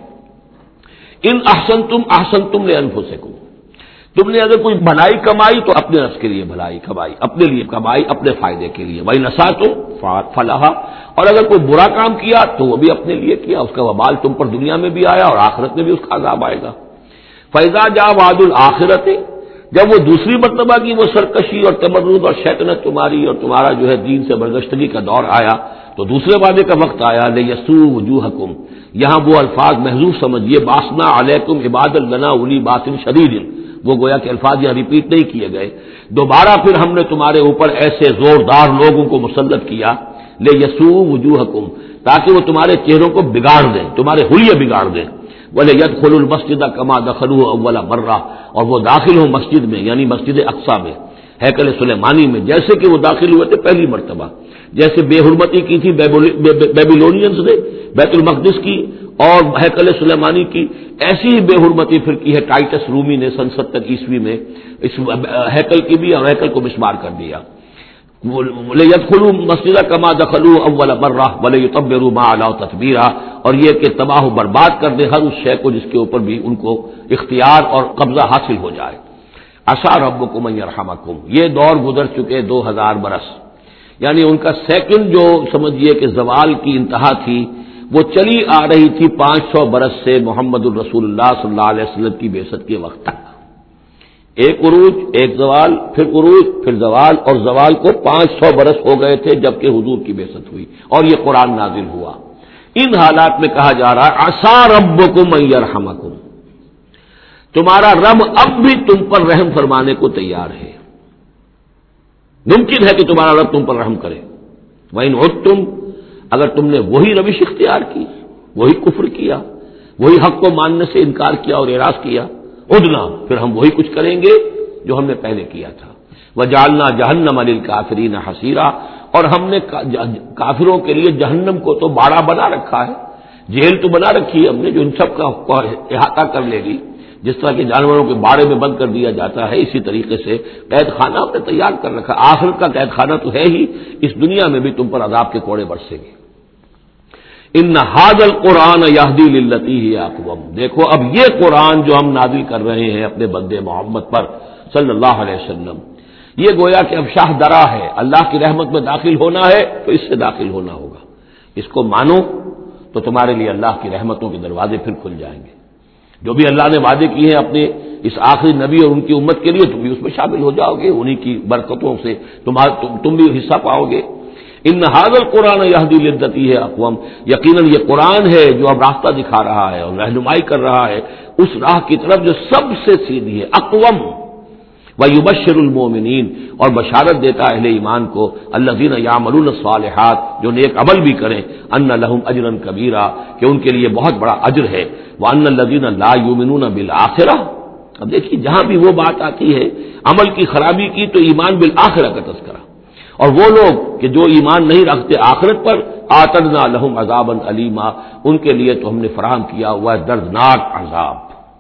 ان احسنتم احسنتم لانفسکم، تم نے اگر کوئی بھلائی کمائی تو اپنے نفس کے لیے بھلائی کمائی، اپنے لیے کمائی، اپنے فائدے کے لیے۔ وَإِنْ أَسَأْتُمْ فَلَهَا، اور اگر کوئی برا کام کیا تو وہ بھی اپنے لیے کیا، اس کا وبال تم پر دنیا میں بھی آیا اور آخرت میں بھی اس کا عذاب آئے گا۔ فَإِذَا جَاءَ وَعْدُ الْآخِرَةِ، جب وہ دوسری مرتبہ کی وہ سرکشی اور تمرد اور شیطنت تمہاری اور تمہارا جو ہے دین سے برگشتگی کا دور آیا، تو دوسرے وعدے کا وقت آیا، لِيَسُوءُ وُجُوهَكُمْ، یہاں وہ الفاظ محذوف سمجھیے، بَعَثْنَا عَلَيْكُمْ عِبَادًا لَنَا أُولِي بَأْسٍ شَدِيدٍ، وہ گویا کہ الفاظ یہاں ریپیٹ نہیں کیے گئے۔ دوبارہ پھر ہم نے تمہارے اوپر ایسے زوردار لوگوں کو مسلط کیا، لِيَسُوءُ وُجُوهَكُمْ، تاکہ وہ تمہارے چہروں کو بگاڑ دیں، تمہارے حلیے بگاڑ دیں۔ وَلِيَدْخُلُوا الْمَسْجِدَ كَمَا دَخَلُوهُ أَوَّلَ مَرَّةٍ، اور وہ داخل ہوں مسجد میں، یعنی مسجد اقصی میں، ہیکل سلیمانی میں، جیسے کہ وہ داخل ہوئے تھے پہلی مرتبہ۔ جیسے بے حرمتی کی تھی بیبیلونینز نے بیت المقدس کی اور ہیکل سلیمانی کی، ایسی ہی بے حرمتی پھر کی ہے ٹائٹس رومی نے سن 70 عیسوی میں اس ہیکل کی بھی، اور ہیکل کو مسمار کر دیا۔ لِيَدْخُلُوا الْمَسْجِدَ كَمَا دَخَلُوهُ أَوَّلَ مَرَّةٍ وَلِيُتَبِّرُوا مَا عَلَوْا تَتْبِيرًا، اور یہ کہ تباہ و برباد کر دے ہر اس شے کو جس کے اوپر بھی ان کو اختیار اور قبضہ حاصل ہو جائے۔ عَسَىٰ رَبُّكُمْ أَن يَرْحَمَكُمْ، یہ دور گزر چکے 2000 برس، یعنی ان کا سیکنڈ جو سمجھیے کہ زوال کی انتہا تھی وہ چلی آ رہی تھی 500 برس سے محمد الرسول اللہ صلی اللہ علیہ وسلم کی بعثت کے وقت تک۔ ایک عروج، ایک زوال، پھر عروج، پھر زوال، اور زوال کو 500 برس ہو گئے تھے جبکہ حضور کی بعثت ہوئی اور یہ قرآن نازل ہوا۔ ان حالات میں کہا جا رہا ہے عسیٰ ربکم ان یرحمکم، تمہارا رب اب بھی تم پر رحم فرمانے کو تیار ہے، ممکن ہے کہ تمہارا رب تم پر رحم کرے۔ وَإِنْ عُدْتُمْ، اگر تم نے وہی روش اختیار کی، وہی کفر کیا، وہی حق کو ماننے سے انکار کیا اور اعراض کیا، عدنا، پھر ہم وہی کچھ کریں گے جو ہم نے پہلے کیا تھا۔ وَجَعَلْنَا جَهَنَّمَ لِلْكَافِرِينَ حَصِيرًا، اور ہم نے کافروں کے لیے جہنم کو تو باڑا بنا رکھا ہے، جیل تو بنا رکھی ہے ہم نے جو ان سب کا احاطہ کر لے گی۔ جس طرح کہ جانوروں کے باڑے میں بند کر دیا جاتا ہے، اسی طریقے سے قید خانہ ہم نے تیار کر رکھا، آخرت کا قید خانہ تو ہے ہی، اس دنیا میں بھی تم پر عذاب کے کوڑے برسیں گے۔ ان ھذا القرآن یہدی للتی ہی اقوم، دیکھو اب یہ قرآن جو ہم نازل کر رہے ہیں اپنے بندے محمد پر صلی اللہ علیہ وسلم، یہ گویا کہ اب شاہ درا ہے، اللہ کی رحمت میں داخل ہونا ہے تو اس سے داخل ہونا ہوگا، اس کو مانو تو تمہارے لیے اللہ کی رحمتوں کے دروازے پھر کھل جائیں گے۔ جو بھی اللہ نے وعدے کیے ہیں اپنے اس آخری نبی اور ان کی امت کے لیے، تم بھی اس میں شامل ہو جاؤ گے، انہی کی برکتوں سے تم بھی حصہ پاؤ گے۔ ان ھذا القرآن یہدی للتی ہے اقوم، یقیناً یہ قرآن ہے جو اب راستہ دکھا رہا ہے اور رہنمائی کر رہا ہے اس راہ کی طرف جو سب سے سیدھی ہے، اقوم، وَيُبَشِّرُ الْمُؤْمِنِينَ، اور بشارت دیتا اہل ایمان کو، الذین یعملون الصالحات، جو نیک عمل بھی کریں، ان لہم اجرا کبیرا، کہ ان کے لیے بہت بڑا اجر ہے، وان الذین لا یؤمنون بالآخرہ۔ اب دیکھیے جہاں بھی وہ بات آتی ہے عمل کی خرابی کی تو ایمان بالآخرہ کا تذکرہ، اور وہ لوگ کہ جو ایمان نہیں رکھتے آخرت پر، اعتدنا لہم عذابا علیما، ان کے لیے تو ہم نے فراہم کیا ہوا ہے دردناک عذاب۔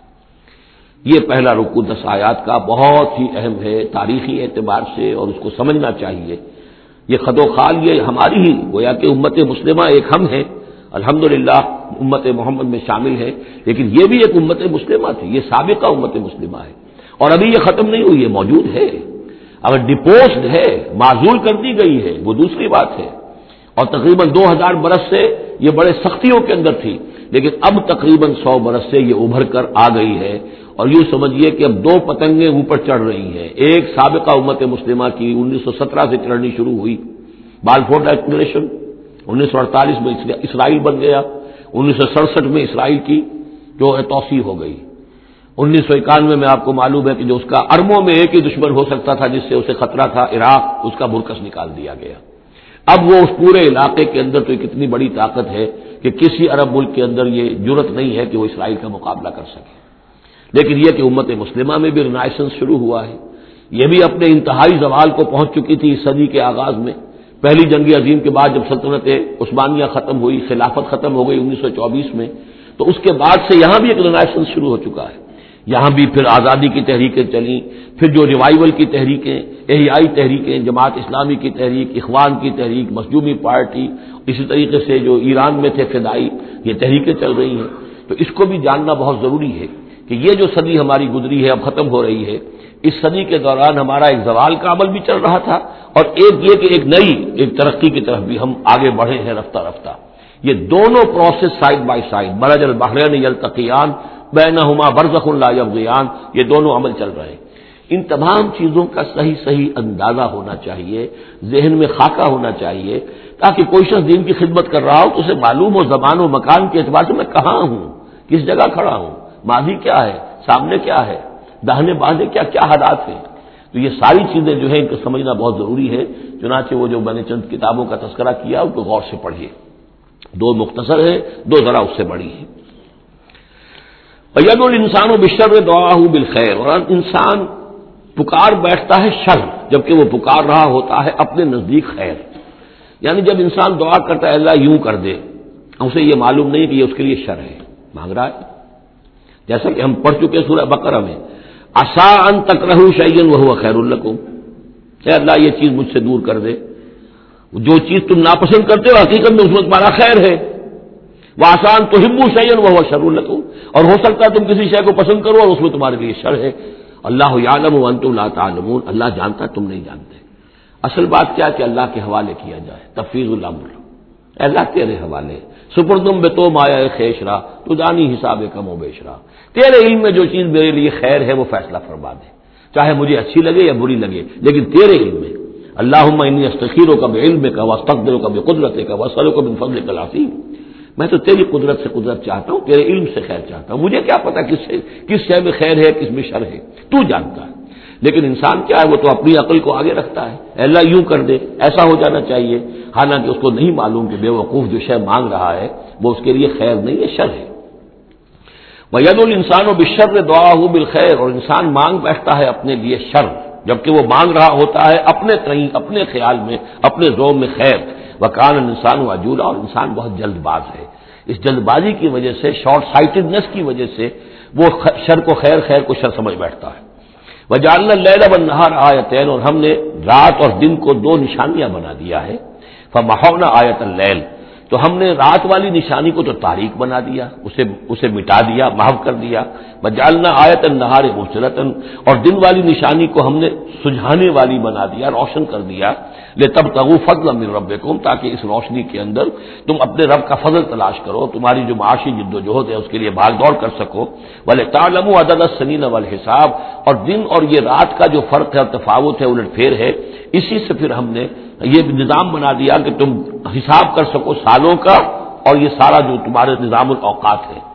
یہ پہلا رکوع 10 آیات کا بہت ہی اہم ہے تاریخی اعتبار سے، اور اس کو سمجھنا چاہیے۔ یہ خد و خال یہ ہماری ہی گویا کہ امت مسلمہ ایک ہم ہیں، الحمدللہ امت محمد میں شامل ہے، لیکن یہ بھی ایک امت مسلمہ تھی، یہ سابقہ امت مسلمہ ہے، اور ابھی یہ ختم نہیں ہوئی، یہ موجود ہے۔ اگر ڈپوزڈ ہے، معزول کر دی گئی ہے، وہ دوسری بات ہے، اور تقریباً 2000 برس سے یہ بڑے سختیوں کے اندر تھی، لیکن اب تقریباً 100 برس سے یہ ابھر کر آ گئی ہے، اور یوں سمجھیے کہ اب 2 پتنگیں اوپر چڑھ رہی ہیں۔ ایک سابقہ امت مسلمہ کی 1917 سے چڑھنی شروع ہوئی، بالفور ڈکلریشن، 1948 میں اسرائیل بن گیا، 1967 میں اسرائیل کی جو ہے توسیع ہو گئی، 1991 میں آپ کو معلوم ہے کہ جو اس کا اربوں میں ایک ہی دشمن ہو سکتا تھا جس سے اسے خطرہ تھا، عراق، اس کا برکس نکال دیا گیا۔ اب وہ اس پورے علاقے کے اندر تو کتنی بڑی طاقت ہے کہ کسی عرب ملک کے اندر یہ جرت نہیں ہے کہ وہ اسرائیل کا مقابلہ کر سکے۔ لیکن یہ کہ امت مسلمہ میں بھی رنائسنس شروع ہوا ہے، یہ بھی اپنے انتہائی زوال کو پہنچ چکی تھی اس صدی کے آغاز میں، پہلی جنگ عظیم کے بعد جب سلطنت عثمانیہ ختم ہوئی، خلافت ختم ہو گئی 1924 میں، تو اس کے بعد سے یہاں بھی ایک رنائسنس شروع ہو چکا ہے۔ یہاں بھی پھر آزادی کی تحریکیں چلیں، پھر جو ریوائیول کی تحریکیں، احیائی تحریکیں، جماعت اسلامی کی تحریک، اخوان کی تحریک، مخدومی پارٹی، اسی طریقے سے جو ایران میں تھے فدائی، یہ تحریکیں چل رہی ہیں۔ تو اس کو بھی جاننا بہت ضروری ہے کہ یہ جو صدی ہماری گزری ہے اب ختم ہو رہی ہے، اس صدی کے دوران ہمارا ایک زوال کا عمل بھی چل رہا تھا، اور ایک یہ کہ ایک نئی ایک ترقی کی طرف بھی ہم آگے بڑھے ہیں رفتہ رفتہ۔ یہ دونوں پروسیس سائڈ بائی سائڈ، مرج البحرین یلتقیان بینہما برزخ لا یبغیان، یہ دونوں عمل چل رہے ہیں۔ ان تمام چیزوں کا صحیح اندازہ ہونا چاہیے، ذہن میں خاکہ ہونا چاہیے، تاکہ کوئی شخص دین کی خدمت کر رہا ہو تو اسے معلوم ہو زمان و مکان کے اعتبار سے میں کہاں ہوں، کس جگہ کھڑا ہوں، ماضی کیا ہے، سامنے کیا ہے، داہنے بازے کیا حالات ہیں۔ تو یہ ساری چیزیں جو ہیں ان کو سمجھنا بہت ضروری ہے۔ چنانچہ وہ جو میں نے چند کتابوں کا تذکرہ کیا ان کو غور سے پڑھیے، 2 مختصر ہے، 2 ذرا اس سے بڑی ہے۔ وَيَدْعُو الْإِنسَانُ بِالشَّرِّ دُعَاءَهُ بِالْخَيْرِ، اور انسان پکار بیٹھتا ہے شر جبکہ وہ پکار رہا ہوتا ہے اپنے نزدیک خیر، یعنی جب انسان دعا کرتا ہے اللہ یوں کر دے، اسے یہ معلوم نہیں کہ یہ اس کے لیے شر ہے، مانگ رہا ہے، جیسا کہ ہم پڑھ چکے سورہ بقرہ میں، عسیٰ ان تکرہوا شیئا وہو خیر لکم، اے اللہ یہ چیز مجھ سے دور کر دے، جو چیز تم ناپسند کرتے ہو حقیقت میں اس میں تمہارا خیر ہے، وعسیٰ ان تحبوا شیئا وہو شر لکم، اور ہو سکتا ہے تم کسی شے کو پسند کرو اور اس میں تمہارے لیے شر ہے، اللہ یعلم وانتم لا تعلمون، اللہ جانتا ہے تم نہیں جانتے۔ اصل بات کیا کہ اللہ کے حوالے کیا جائے، تفویض الامر، اے اللہ تیرے حوالے، سپردم بے تو مایا خیشرا تو جانی حساب کم و بیشرا، تیرے علم میں جو چیز میرے لیے خیر ہے وہ فیصلہ فرما دے، چاہے مجھے اچھی لگے یا بری لگے، لیکن تیرے علم میں۔ اللہم انی استخیرک بعلمک واستقدرک بقدرتک واسألک من فضلک العظیم، میں تو تیری قدرت سے قدرت چاہتا ہوں، تیرے علم سے خیر چاہتا ہوں، مجھے کیا پتا کس شے میں خیر ہے کس میں شر ہے، تو جانتا ہے۔ لیکن انسان کیا ہے، وہ تو اپنی عقل کو آگے رکھتا ہے، اے اللہ یوں کر دے، ایسا ہو جانا چاہیے، حالانکہ اس کو نہیں معلوم کہ بے وقوف جو شے مانگ رہا ہے وہ اس کے لیے خیر نہیں ہے، شر ہے۔ وَيَدْعُو الْإِنسَانُ بِالشَّرِّ دُعَاءَهُ بِالْخَيْرِ، اور انسان مانگ بیٹھتا ہے اپنے لیے شر جبکہ وہ مانگ رہا ہوتا ہے اپنے تئیں، اپنے خیال میں، اپنے ذوق میں خیر۔ وَكَانَ الْإِنسَانُ عَجُولًا، اور انسان بہت جلد باز ہے، اس جلد بازی کی وجہ سے، شارٹ سائٹڈنس کی وجہ سے وہ شر کو خیر، خیر کو شر سمجھ بیٹھتا ہے۔ وَجَعَلْنَا اللَّيْلَ وَالنَّهَارَ آیَتَيْنِ، اور ہم نے رات اور دن کو 2 نشانیاں بنا دیا ہے۔ فَمَحَوْنَا آیَةَ اللَّيْلِ، تو ہم نے رات والی نشانی کو تو تاریک بنا دیا، اسے مٹا دیا، محو کر دیا۔ وَجَعَلْنَا آیَةَ النَّهَارِ مُبْصِرَةً، اور دن والی نشانی کو ہم نے سجھانے والی بنا دیا، روشن کر دیا۔ لِتَبْتَغُوا فَضْلًا مِّن رَّبِّكُمْ، تاکہ اس روشنی کے اندر تم اپنے رب کا فضل تلاش کرو، تمہاری جو معاشی جد و جہد ہے اس کے لیے بھاگ دوڑ کر سکو۔ وَلِتَعْلَمُوا عَدَدَ السِّنِينَ وَالْحِسَابَ، اور دن اور یہ رات کا جو فرق ہے اور تفاوت ہے، الٹ پھیر ہے، اسی سے پھر ہم نے یہ نظام بنا دیا کہ تم حساب کر سکو سالوں کا، اور یہ سارا جو تمہارے نظام الاوقات ہے۔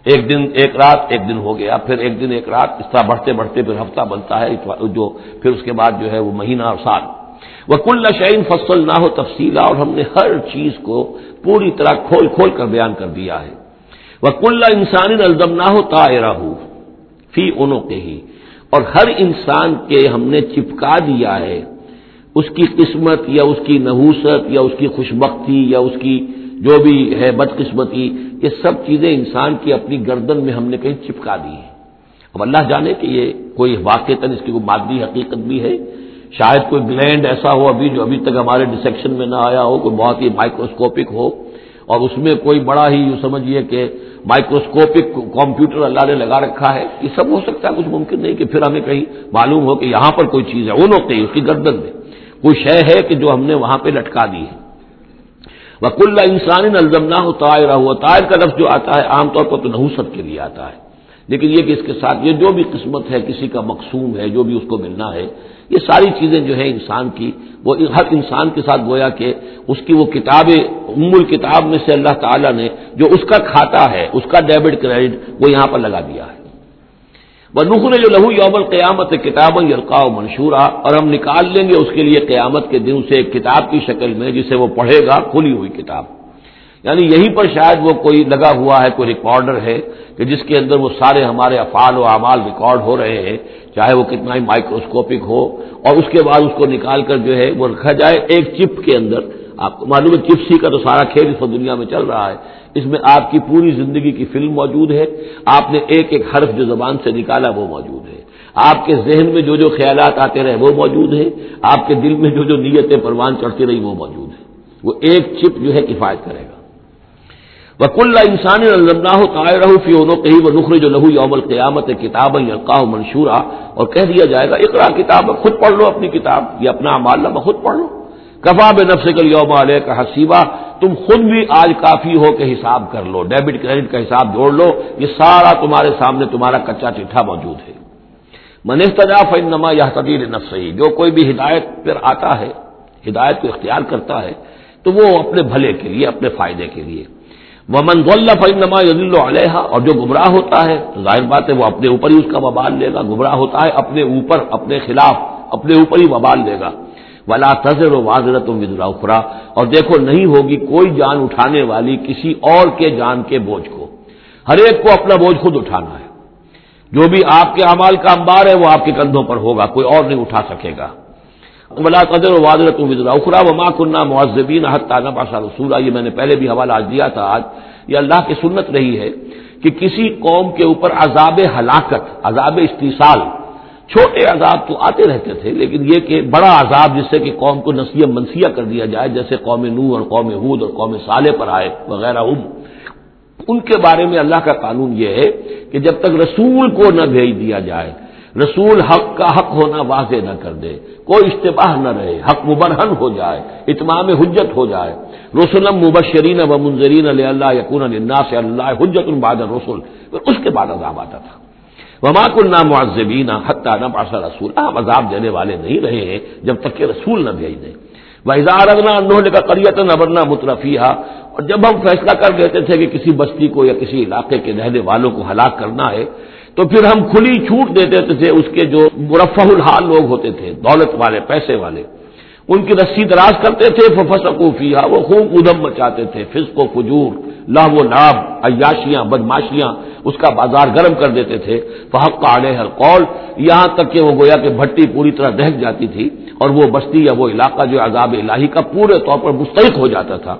ایک دن ایک رات ایک دن ہو گیا، پھر ایک دن ایک رات، اس طرح بڑھتے بڑھتے پھر ہفتہ بنتا ہے، جو پھر اس کے بعد جو ہے وہ مہینہ اور سال۔ وَكُلَّ شَيْءٍ فَصَّلْنَاهُ تَفْصِيلًا، اور ہم نے ہر چیز کو پوری طرح کھول کھول کر بیان کر دیا ہے۔ وَكُلَّ إِنسَانٍ أَلْزَمْنَاهُ طَائِرَهُ فِي عُنُقِهِ، اور ہر انسان کے ہم نے چپکا دیا ہے اس کی قسمت یا اس کی نحوست یا اس کی خوشبختی یا اس کی جو بھی ہے بدقسمتی، یہ سب چیزیں انسان کی اپنی گردن میں ہم نے کہیں چپکا دی ہیں۔ اب اللہ جانے کہ یہ کوئی واقعتاً اس کی کوئی مادی حقیقت بھی ہے، شاید کوئی گلینڈ ایسا ہو ابھی جو ابھی تک ہمارے ڈسیکشن میں نہ آیا ہو، کوئی بہت ہی مائکروسکوپک ہو، اور اس میں کوئی بڑا ہی یوں سمجھیے کہ مائکروسکوپک کمپیوٹر اللہ نے لگا رکھا ہے، یہ سب ہو سکتا ہے، کچھ ممکن نہیں کہ پھر ہمیں کہیں معلوم ہو کہ یہاں پر کوئی چیز ہے، وہ نوکتے اس کی گردن میں کوئی شے ہے کہ جو ہم نے وہاں پہ لٹکا دی ہے۔ وَكُلَّ إِنسَانٍ أَلْزَمْنَاهُ طَائِرَهُ، طائر کا لفظ جو آتا ہے عام طور پر تو نحوست کے لیے آتا ہے، لیکن یہ کہ اس کے ساتھ یہ جو بھی قسمت ہے، کسی کا مقسوم ہے، جو بھی اس کو ملنا ہے، یہ ساری چیزیں جو ہے انسان کی، وہ ہر انسان کے ساتھ گویا کہ اس کی وہ کتاب ام الکتاب میں سے اللہ تعالیٰ نے جو اس کا کھاتا ہے، اس کا ڈیبٹ کریڈٹ وہ یہاں پر لگا دیا ہے۔ وَنُخْرِجُ لَهُ يَوْمَ الْقِيَامَةِ كِتَابًا يَلْقَاهُ مَنشُورًا، اور ہم نکال لیں گے اس کے لیے قیامت کے دن سے ایک کتاب کی شکل میں جسے وہ پڑھے گا، کھلی ہوئی کتاب، یعنی یہیں پر شاید وہ کوئی لگا ہوا ہے، کوئی ریکارڈر ہے کہ جس کے اندر وہ سارے ہمارے افعال و اعمال ریکارڈ ہو رہے ہیں، چاہے وہ کتنا ہی مائکروسکوپک ہو، اور اس کے بعد اس کو نکال کر جو ہے وہ رکھا جائے ایک چپ کے اندر۔ آپ کو معلوم ہے چپسی کا تو سارا کھیل اس دنیا میں چل رہا ہے، اس میں آپ کی پوری زندگی کی فلم موجود ہے، آپ نے ایک ایک حرف جو زبان سے نکالا وہ موجود ہے، آپ کے ذہن میں جو جو خیالات آتے رہے وہ موجود ہے، آپ کے دل میں جو جو نیتیں پروان چڑھتی رہی وہ موجود ہے، وہ ایک چپ جو ہے کفایت کرے گا۔ وَكُلَّ إِنسَانٍ أَلْزَمْنَاهُ طَائِرَهُ فِي عُنُقِهِ وَنُخْرِجُ لَهُ يَوْمَ الْقِيَامَةِ كِتَابًا يَلْقَاهُ مَنشُورًا، اور کہہ دیا جائے گا اقرا کتاب، خود پڑھ لو اپنی کتاب، یہ اپنا اعمال نامہ خود پڑھ لو۔ کفا بنفسک اليوم علیک حسیبا، تم خود بھی آج کافی ہو کہ حساب کر لو، ڈیبٹ کریڈٹ کا حساب جوڑ لو، یہ سارا تمہارے سامنے تمہارا کچا چٹھا موجود ہے۔ من اهتدى فإنما يهتدي لنفسه، جو کوئی بھی ہدایت پر آتا ہے، ہدایت کو اختیار کرتا ہے تو وہ اپنے بھلے کے لیے، اپنے فائدے کے لیے۔ ومن ضل فإنما يضل عليها، اور جو گمراہ ہوتا ہے تو ظاہر بات ہے وہ اپنے اوپر ہی اس کا وبال لے گا، گمراہ ہوتا ہے اپنے اوپر، اپنے خلاف، اپنے اوپر ہی وبال لے گا۔ ولا تزر وازرۃ وزر اخرى، اور دیکھو نہیں ہوگی کوئی جان اٹھانے والی کسی اور کے جان کے بوجھ کو، ہر ایک کو اپنا بوجھ خود اٹھانا ہے، جو بھی آپ کے اعمال کا انبار ہے وہ آپ کے کندھوں پر ہوگا، کوئی اور نہیں اٹھا سکے گا۔ ولا تزر وازرۃ وزر اخرى وما كنا معذبين حتى نبعث رسولا، یہ میں نے پہلے بھی حوالہ دیا تھا، آج یہ اللہ کی سنت رہی ہے کہ کسی قوم کے اوپر عذاب ہلاکت، عذاب استیصال، چھوٹے عذاب تو آتے رہتے تھے، لیکن یہ کہ بڑا عذاب جس سے کہ قوم کو نسیہ منسیہ کر دیا جائے، جیسے قوم نوح اور قوم ہود اور قوم صالح پر آئے وغیرہ، ان کے بارے میں اللہ کا قانون یہ ہے کہ جب تک رسول کو نہ بھیج دیا جائے، رسول حق کا حق ہونا واضح نہ کر دے، کوئی اشتباہ نہ رہے، حق مبرہن ہو جائے، اتمام حجت ہو جائے، رسلا مبشرین و منذرین لئلا یکون للناس علی اللہ حجت بعد الرسل، اس کے بعد عذاب آتا تھا۔ وما كنا معذبین حتی نبعث رسولا، ہم عذاب دینے والے نہیں رہے ہیں جب تک کہ رسول نہ بھیج دیں۔ وَإِذَا أَرَدْنَا أَن نُهْلِكَ قَرْيَةً أَمَرْنَا مُتْرَفِيهَا، اور جب ہم فیصلہ کر دیتے تھے کہ کسی بستی کو یا کسی علاقے کے رہنے والوں کو ہلاک کرنا ہے تو پھر ہم کھلی چھوٹ دے دیتے تھے اس کے جو مرفہ الحال لوگ ہوتے تھے، دولت والے، پیسے والے، ان کی رسی دراز کرتے تھے، ففسقوا فیہا، وہ خوب ادھم مچاتے تھے، فسق و فجور، لہو و لعب، عیاشیاں، بدماشیاں، اس کا بازار گرم کر دیتے تھے۔ فحق علیہ القول، یہاں تک کہ وہ گویا کہ بھٹی پوری طرح دہک جاتی تھی اور وہ بستی یا وہ علاقہ جو عذاب الہی کا پورے طور پر مستحق ہو جاتا تھا۔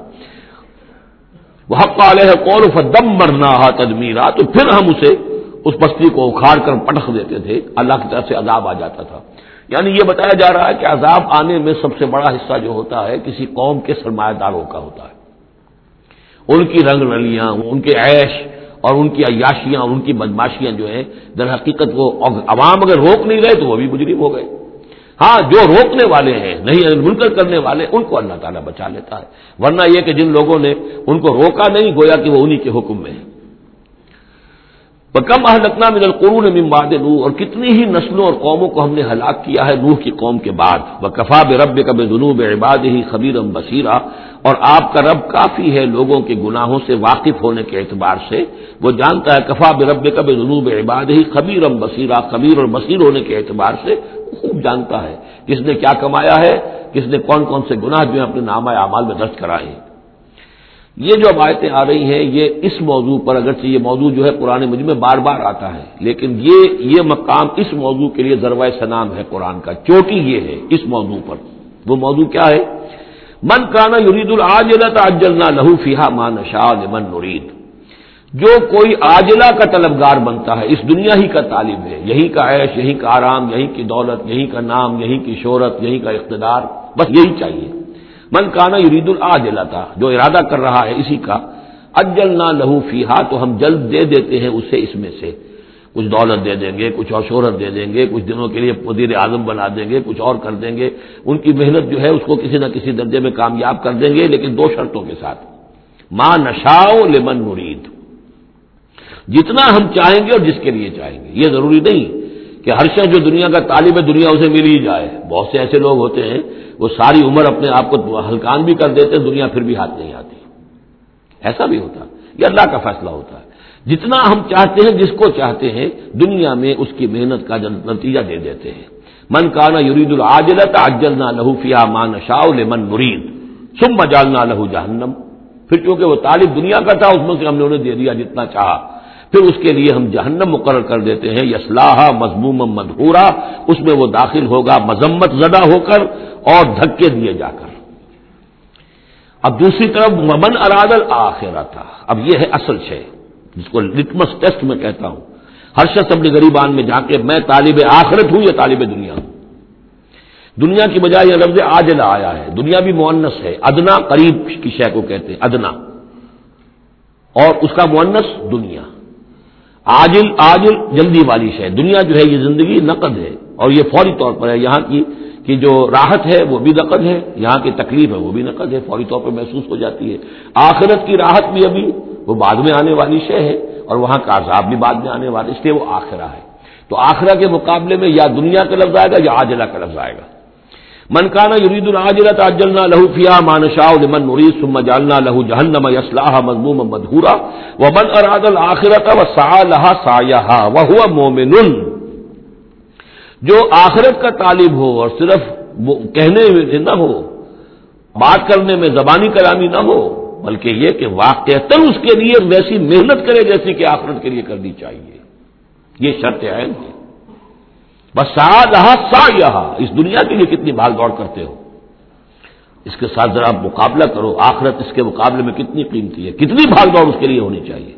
وحق علیہ القول فدمرناها تدمیرا، تو پھر ہم اسے، اس بستی کو اکھاڑ کر پٹخ دیتے تھے، اللہ کی طرف سے عذاب آ جاتا تھا۔ یعنی یہ بتایا جا رہا ہے کہ عذاب آنے میں سب سے بڑا حصہ جو ہوتا ہے کسی قوم کے سرمایہ داروں کا ہوتا ہے، ان کی رنگ رلیاں، ان کے عیش اور ان کی عیاشیاں اور ان کی بدماشیاں جو ہیں، در حقیقت وہ عوام اگر روک نہیں رہے تو وہ بھی مجرم ہو گئے۔ ہاں جو روکنے والے ہیں، نہیں منکر کرنے والے، ان کو اللہ تعالیٰ بچا لیتا ہے، ورنہ یہ کہ جن لوگوں نے ان کو روکا نہیں، گویا کہ وہ انہی کے حکم میں ہے۔ وَكَمْ أَهْلَكْنَا مِنَ الْقُرُونِ مِن بَعْدِ نوح، اور کتنی ہی نسلوں اور قوموں کو ہم نے ہلاک کیا ہے نوح کی قوم کے بعد. وَكَفَىٰ بِرَبِّكَ بِذُنُوبِ عِبَادِهِ خَبِيرًا بَصِيرًا، اور آپ کا رب کافی ہے لوگوں کے گناہوں سے واقف ہونے کے اعتبار سے، وہ جانتا ہے. کفا بربک بذنوب عبادہ خبیرا بصیرا، خبیر اور بصیر ہونے کے اعتبار سے خوب جانتا ہے کس نے کیا کمایا ہے، کس نے کون کون سے گناہ جو ہیں اپنے نامہ اعمال میں درج کرائے ہیں. یہ جو اب آیتیں آ رہی ہیں یہ اس موضوع پر، اگرچہ یہ موضوع جو ہے قرآن مجید میں بار بار آتا ہے، لیکن یہ مقام اس موضوع کے لیے ذروۂ سنام ہے قرآن کا، چوٹی یہ ہے اس موضوع پر. وہ موضوع کیا ہے؟ من کان یرید العاجلۃ عجلنا لہ فیہا ما نشاء لمن نرید. جو کوئی عاجلہ کا طلبگار بنتا ہے، اس دنیا ہی کا طالب ہے، یہی کا عیش، یہی کا آرام، یہی کی دولت، یہی کا نام، یہی کی شہرت، یہی کا اقتدار، بس یہی چاہیے. من کانا یرید العاجلۃ، جو ارادہ کر رہا ہے اسی کا، عجلنا لہ فیہا، تو ہم جلد دے دیتے ہیں اسے اس میں سے. کچھ دولت دے دیں گے، کچھ اور شہرت دے دیں گے، کچھ دنوں کے لیے وزیر اعظم بنا دیں گے، کچھ اور کر دیں گے. ان کی محنت جو ہے اس کو کسی نہ کسی درجے میں کامیاب کر دیں گے، لیکن دو شرطوں کے ساتھ. ما نشاء لمن نرید، جتنا ہم چاہیں گے اور جس کے لیے چاہیں گے. یہ ضروری نہیں کہ ہر شخص جو دنیا کا طالب ہے دنیا اسے مل ہی جائے. بہت سے ایسے لوگ ہوتے ہیں وہ ساری عمر اپنے آپ کو ہلکان بھی کر دیتے ہیں، دنیا پھر بھی ہاتھ نہیں آتی. ایسا بھی ہوتا ہے، یہ اللہ کا فیصلہ ہوتا ہے. جتنا ہم چاہتے ہیں، جس کو چاہتے ہیں، دنیا میں اس کی محنت کا نتیجہ دے دیتے ہیں. من کانا یرید العاجلۃ عجلنا لہ فیہا ما نشاء لمن نرید ثم جعلنا لہ جہنم. پھر چونکہ وہ طالب دنیا کا تھا، اس میں سے ہم نے انہیں دے دیا جتنا چاہا، پھر اس کے لیے ہم جہنم مقرر کر دیتے ہیں. یصلاھا مذموما مدحورا، اس میں وہ داخل ہوگا مذمت زدہ ہو کر اور دھکے دیے جا کر. اب دوسری طرف من اراد الآخرۃ، اب یہ ہے اصل شے جس کو لٹمس ٹیسٹ میں کہتا ہوں. ہر شخص اپنے گریبان میں جا کے میں طالب آخرت ہوں یا طالب دنیا ہوں. دنیا کی بجائے یہ لفظ عاجلہ آیا ہے. دنیا بھی مؤنث ہے، ادنا قریب کی شے کو کہتے ہیں ادنا، اور اس کا مؤنث دنیا. عاجل جلدی والی شے. دنیا جو ہے یہ زندگی نقد ہے اور یہ فوری طور پر ہے. یہاں کی جو راحت ہے وہ بھی نقد ہے، یہاں کی تکلیف ہے وہ بھی نقد ہے، فوری طور پر محسوس ہو جاتی ہے. آخرت کی راحت بھی ابھی وہ بعد میں آنے والی شے ہے، اور وہاں کا عذاب بھی بعد میں آنے والا، اس لیے وہ آخرہ ہے. تو آخرہ کے مقابلے میں یا دنیا کا لفظ آئے گا یا عاجلہ کا لفظ آئے گا. من کان یرید العاجلۃ عجلنا لہ فیہا ما نشاء لمن نرید ثم جعلنا لہ جہنم یصلاھا مذموما مدحورا ومن اراد الآخرۃ وسعی لہا سعیھا وہو مؤمن. جو آخرت کا طالب ہو اور صرف وہ کہنے میں نہ ہو، بات کرنے میں زبانی کلامی نہ ہو، بلکہ یہ کہ واقعتاً اس کے لیے ویسی محنت کرے جیسی کہ آخرت کے لیے کرنی چاہیے. یہ شرط عین ہے. بس سعیھا سعیھا، اس دنیا کے لیے کتنی بھاگ دوڑ کرتے ہو، اس کے ساتھ ذرا مقابلہ کرو. آخرت اس کے مقابلے میں کتنی قیمتی ہے، کتنی بھاگ دوڑ اس کے لیے ہونی چاہیے.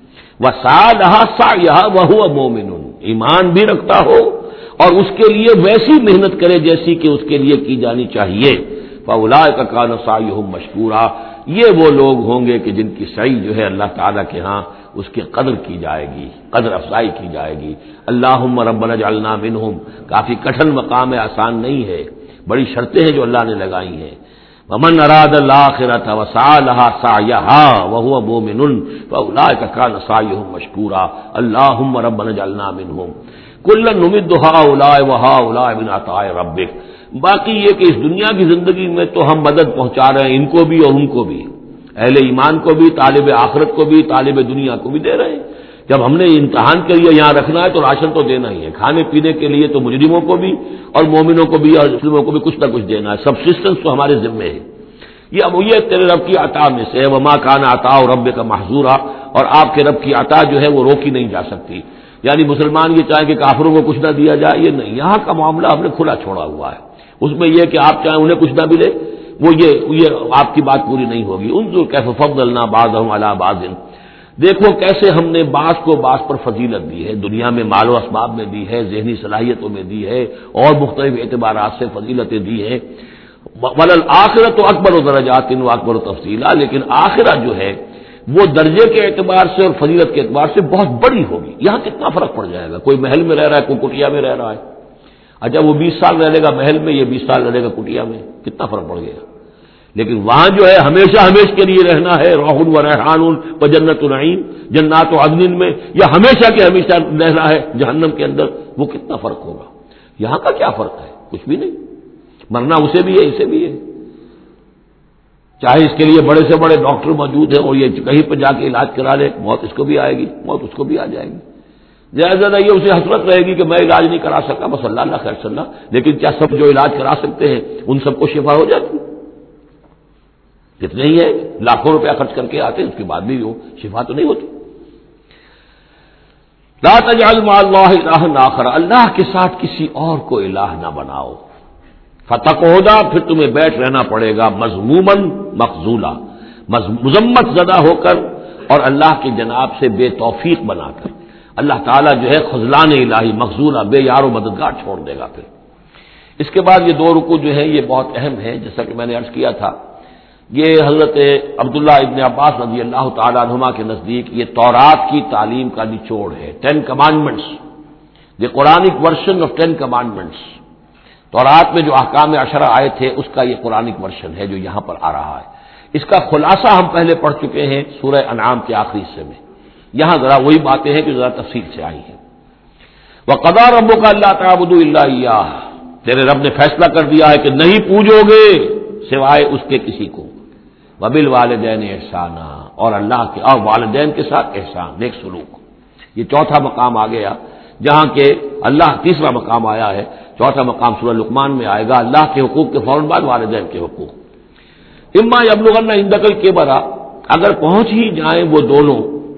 وسعی لہا سعیھا وہو مؤمن، ایمان بھی رکھتا ہو اور اس کے لیے ویسی محنت کرے جیسی کہ اس کے لیے کی جانی چاہیے. فاولئک کان سعیھم مشکورا، یہ وہ لوگ ہوں گے کہ جن کی سعی جو ہے اللہ تعالیٰ کے ہاں اس کی قدر کی جائے گی، قدر افزائی کی جائے گی. اللہم ربنا اجعلنا منہم، کافی کٹھن مقام ہے، آسان نہیں ہے، بڑی شرطیں ہیں جو اللہ نے لگائی ہیں. ومن اراد الآخرۃ وسعی لہا سعیھا وہو مؤمن فاولئک کان سعیھم مشکورا. اللہم ربنا اجعلنا منہم. کلا نمد ہؤلاء وہؤلاء من عطاء ربک. باقی یہ کہ اس دنیا کی زندگی میں تو ہم مدد پہنچا رہے ہیں ان کو بھی اور ان کو بھی، اہل ایمان کو بھی، طالب آخرت کو بھی، طالب دنیا کو بھی دے رہے ہیں. جب ہم نے امتحان کے لیے یہاں رکھنا ہے تو راشن تو دینا ہی ہے. کھانے پینے کے لیے تو مجرموں کو بھی اور مومنوں کو بھی اور مسلموں کو بھی کچھ نہ کچھ دینا ہے. سبسسٹنس تو ہمارے ذمے ہے. یہ اب یہ تیرے رب کی عطا میں سے ہے. وما کان عطاء ربک محظورا، اور آپ کے رب کی عطا جو ہے وہ روکی نہیں جا سکتی. یعنی مسلمان یہ چاہیں کہ کافروں کو کچھ نہ دیا جائے، یہ نہیں. یہاں کا معاملہ ہم نے کھلا چھوڑا ہوا ہے. اس میں یہ کہ آپ چاہیں انہیں کچھ نہ ملے، وہ یہ آپ کی بات پوری نہیں ہوگی. انظر کیف فضلنا بعضهم علی بعض، دیکھو کیسے ہم نے بعض کو بعض پر فضیلت دی ہے. دنیا میں مال و اسباب میں دی ہے، ذہنی صلاحیتوں میں دی ہے، اور مختلف اعتبارات سے فضیلتیں دی ہیں. وللآخرۃ اکبر درجات واکبر تفضیلا، لیکن آخرہ جو ہے وہ درجے کے اعتبار سے اور فضیلت کے اعتبار سے بہت بڑی ہوگی. یہاں کتنا فرق پڑ جائے گا. کوئی محل میں رہ رہا ہے، کوئی کٹیا میں رہ رہا ہے. اچھا وہ 20 سال رہے گا محل میں، یہ 20 سال رہے گا کٹیا میں، کتنا فرق پڑ گیا. لیکن وہاں جو ہے ہمیشہ ہمیشہ کے لیے رہنا ہے، روح و ریحان و جنت نعیم، جنات و عدن میں، یا ہمیشہ کے ہمیشہ رہنا ہے جہنم کے اندر، وہ کتنا فرق ہوگا؟ یہاں کا کیا فرق ہے؟ کچھ بھی نہیں، مرنا اسے بھی ہے اسے بھی ہے، چاہے اس کے لیے بڑے سے بڑے ڈاکٹر موجود ہیں اور یہ کہیں پہ جا کے علاج کرا لے، موت اس کو بھی آئے گی، موت اس کو بھی آ جائے گی، زیادہ زیادہ یہ اسے حسرت رہے گی کہ میں علاج نہیں کرا سکا، بس اللہ اللہ خیر صلی اللہ، لیکن کیا سب جو علاج کرا سکتے ہیں ان سب کو شفا ہو جاتی؟ کتنے ہی ہے لاکھوں روپیہ خرچ کر کے آتے ہیں، اس کے بعد بھی وہ شفا تو نہیں ہوتی۔ لا تجعل مع اللہ الہا آخر، اللہ کے ساتھ کسی اور کو الہ نہ بناؤ، فتقعدا، پھر تمہیں بیٹھ رہنا پڑے گا مذموما مخذولا، مذمت زدہ ہو کر اور اللہ کی جناب سے بے توفیق بنا کر۔ اللہ تعالیٰ جو ہے خذلان الہی، مخذولا، بے یار و مددگار چھوڑ دے گا۔ پھر اس کے بعد یہ دو رکوع جو ہے یہ بہت اہم ہے، جیسا کہ میں نے عرض کیا تھا، یہ حضرت عبداللہ ابن عباس رضی اللہ تعالیٰ عنہما کے نزدیک یہ تورات کی تعلیم کا نچوڑ ہے، 10 commandments, the Quranic version of 10 commandments. تورات میں جو احکام عشرہ آئے تھے اس کا یہ قرآنک ورژن ہے جو یہاں پر آ رہا ہے۔ اس کا خلاصہ ہم پہلے پڑھ چکے ہیں سورہ انعام کے آخری حصے میں، یہاں ذرا وہی باتیں ہیں کہ ذرا تفصیل سے آئی ہیں۔ وَقَضَىٰ رَبُّكَ أَلَّا تَعْبُدُوا إِلَّا إِيَّاهُ، تیرے رب نے فیصلہ کر دیا ہے کہ نہیں پوجو گے سوائے اس کے کسی کو، وَبِالْوَالِدَيْنِ إِحْسَانًا، اور اللہ کے اور والدین کے ساتھ احسان، نیک سلوک۔ یہ چوتھا مقام آ گیا، جہاں کہ اللہ تیسرا مقام آیا ہے، چوتھا مقام سورہ لقمان میں آئے گا، اللہ کے حقوق کے فوراً بعد والدین کے حقوق۔ اما یبلغن عندک الکبر، اگر پہنچ ہی جائیں وہ دونوں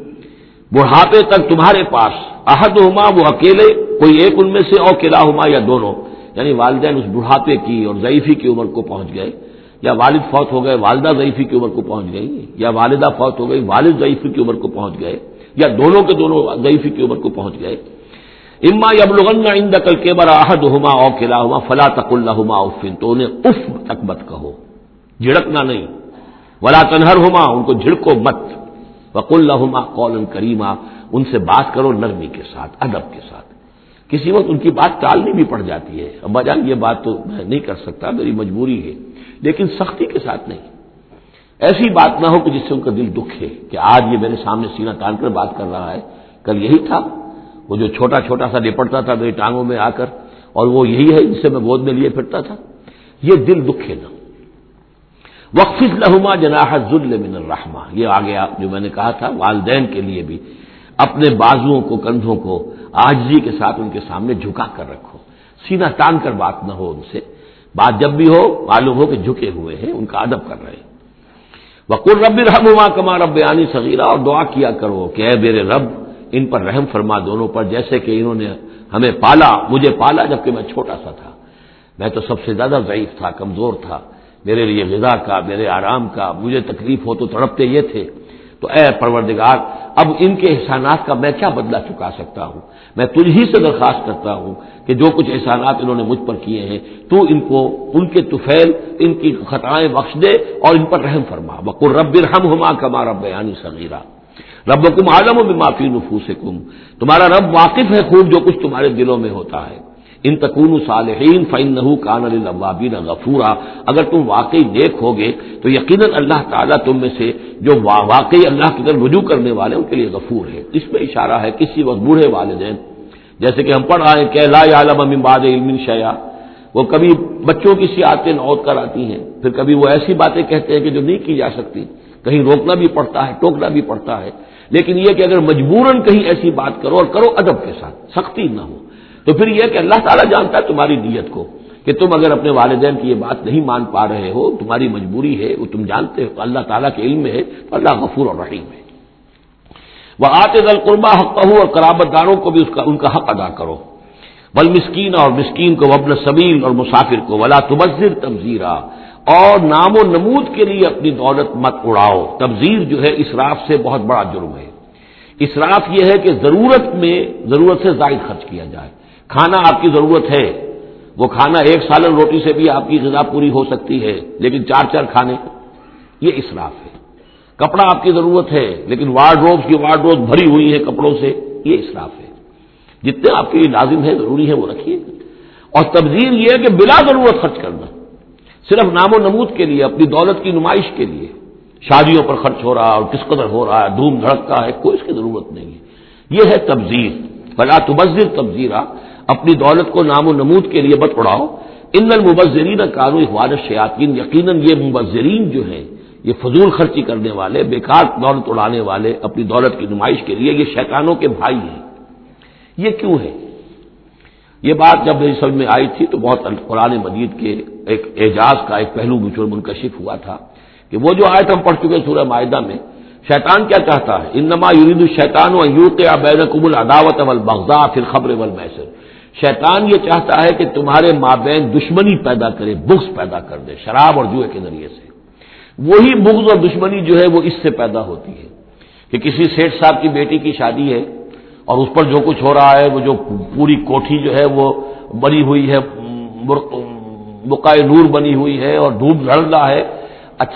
بڑھاپے تک تمہارے پاس، احدہما، وہ اکیلے کوئی ایک ان میں سے، اور کلاہما، یا دونوں، یعنی والدین اس بڑھاپے کی اور ضعیفی کی عمر کو پہنچ گئے، یا والد فوت ہو گئے والدہ ضعیفی کی عمر کو پہنچ گئی، یا والدہ فوت ہو گئی والد ضعیفی کی عمر کو پہنچ گئے، یا دونوں کے دونوں ضعیفی کی عمر کو پہنچ گئے۔ اما یبلغن عندک الکبر احدہما او کلاہما فلا تقل لہما اف، تو انہیں اف تک مت کہو، جھڑکنا نہیں، ولا تنہرہما، ان کو جھڑکو مت، وقل لہما قولا کریما، ان سے بات کرو نرمی کے ساتھ، ادب کے ساتھ۔ کسی وقت ان کی بات ٹالنی بھی پڑ جاتی ہے، ابا جان یہ بات تو میں نہیں کر سکتا، میری مجبوری ہے، لیکن سختی کے ساتھ نہیں، ایسی بات نہ ہو کہ جس سے ان کا دل دکھے کہ آج یہ میرے سامنے سینہ تان کر بات کر رہا ہے، کل یہی تھا وہ جو چھوٹا چھوٹا سا لپٹتا تھا میری ٹانگوں میں آ کر، اور وہ یہی ہے جسے میں گود میں لیے پھرتا تھا، یہ دل دکھے نہ۔ وَاخْفِضْ لَهُمَا جَنَاحَ الذُّلِّ مِنَ الرَّحْمَةِ، یہ آ گیا جو میں نے کہا تھا، والدین کے لیے بھی اپنے بازوؤں کو، کندھوں کو عاجزی کے ساتھ ان کے سامنے جھکا کر رکھو، سینہ تان کر بات نہ ہو ان سے، بات جب بھی ہو معلوم ہو کہ جھکے ہوئے ہیں، ان کا ادب کر رہے ہیں۔ وَقُلْ رَبِّ ارْحَمْهُمَا كَمَا رَبَّيَانِي صَغِيرًا، اور دعا کیا کرو کہ اے میرے رب ان پر رحم فرما دونوں پر، جیسے کہ انہوں نے ہمیں پالا، مجھے پالا جبکہ میں چھوٹا سا تھا، میں تو سب سے زیادہ ضعیف تھا، کمزور تھا، میرے لیے غذا کا، میرے آرام کا، مجھے تکلیف ہو تو تڑپتے یہ تھے، تو اے پروردگار اب ان کے احسانات کا میں کیا بدلہ چکا سکتا ہوں، میں تجھ ہی سے درخواست کرتا ہوں کہ جو کچھ احسانات انہوں نے مجھ پر کیے ہیں تو ان کو، ان کے طفیل، ان کی خطائیں بخش دے اور ان پر رحم فرما۔ وَقُلْ رَبِّ ارْحَمْهُمَا كَمَا رَبَّيَانِي صَغِيرًا رَبُّكُمْ أَعْلَمُ بِمَا فِي نُفُوسِكُمْ، تمہارا رب واقف ہے خوب جو کچھ تمہارے دلوں میں ہوتا ہے۔ ان تکونوا صالحین فإنہ کان للأوابین غفورا، اگر تم واقعی نیک ہوگے تو یقیناً اللہ تعالیٰ تم میں سے جو واقعی اللہ کی طرف رجوع کرنے والے ان کے لیے غفور ہے۔ اس میں اشارہ ہے کسی وقت بوڑھے والدین، جیسے کہ ہم پڑھ رہے ہیں کہ لا یعلم من بعد علم شیئا، وہ کبھی بچوں کی سی عادتیں نوت کر آتی ہیں، پھر کبھی وہ ایسی باتیں کہتے ہیں کہ جو نہیں کی جا سکتی، کہیں روکنا بھی پڑتا ہے، ٹوکنا بھی پڑتا ہے، لیکن یہ کہ اگر مجبوراً کہیں ایسی بات کرو اور کرو ادب کے ساتھ، سختی نہ ہو، تو پھر یہ کہ اللہ تعالیٰ جانتا ہے تمہاری نیت کو، کہ تم اگر اپنے والدین کی یہ بات نہیں مان پا رہے ہو، تمہاری مجبوری ہے، وہ تم جانتے ہو، اللہ تعالیٰ کے علم میں ہے، تو اللہ غفور اور رحیم ہے۔ وَآتِ ذَا الْقُرْبَىٰ حَقَّهُ، اور قرابت داروں کو بھی ان کا حق ادا کرو، والمسکین، اور مسکین کو، وابن السبیل، اور مسافر کو، ولا تبذر تبذیرا، اور نام و نمود کے لیے اپنی دولت مت اڑاؤ۔ تبذیر جو ہے اسراف سے بہت بڑا جرم ہے۔ اسراف یہ ہے کہ ضرورت میں ضرورت سے زائد خرچ کیا جائے۔ کھانا آپ کی ضرورت ہے، وہ کھانا ایک سالن روٹی سے بھی آپ کی غذا پوری ہو سکتی ہے، لیکن چار چار کھانے، یہ اسراف ہے۔ کپڑا آپ کی ضرورت ہے لیکن وارڈروب بھری ہوئی ہے کپڑوں سے، یہ اسراف ہے۔ جتنے آپ کے لیے لازم ہے، ضروری ہے، وہ رکھیے۔ اور تبذیر یہ ہے کہ بلا ضرورت خرچ کرنا، صرف نام و نمود کے لیے، اپنی دولت کی نمائش کے لیے شادیوں پر خرچ ہو رہا اور کس قدر ہو رہا ہے، دھوم دھڑکتا ہے، کوئی اس کی ضرورت نہیں ہے۔ یہ ہے تبذیر، فلا تبذر تبذیرا، اپنی دولت کو نام و نمود کے لیے مت اڑاؤ۔ ان المبذرین کانوا اخوان الشیاطین، یقیناً یہ مبذرین جو ہیں، یہ فضول خرچی کرنے والے، بیکار دولت اڑانے والے اپنی دولت کی نمائش کے لیے، یہ شیطانوں کے بھائی ہیں۔ یہ کیوں ہے؟ یہ بات جب میری سمجھ میں آئی تھی تو بہت قرآن مجید کے ایک اعجاز کا ایک پہلو مجھ پر منکشف ہوا تھا کہ وہ جو آیت ہم پڑھ چکے سورہ مائدہ میں، شیطان کیا چاہتا ہے؟ انما یرید الشیطان ان یوقع بینکم العداوۃ والبغضاء فی الخمر والمیسر، شیطان یہ چاہتا ہے کہ تمہارے مابین دشمنی پیدا کرے، بغض پیدا کر دے شراب اور جوئے کے ذریعے سے۔ وہی بغض اور دشمنی جو ہے وہ اس سے پیدا ہوتی ہے کہ کسی سیٹھ صاحب کی بیٹی کی شادی ہے اور اس پر جو کچھ ہو رہا ہے، وہ جو پوری کوٹھی جو ہے وہ بنی ہوئی ہے، بقائے نور بنی ہوئی ہے اور دھوپ جھڑ رہا ہے۔ اچھا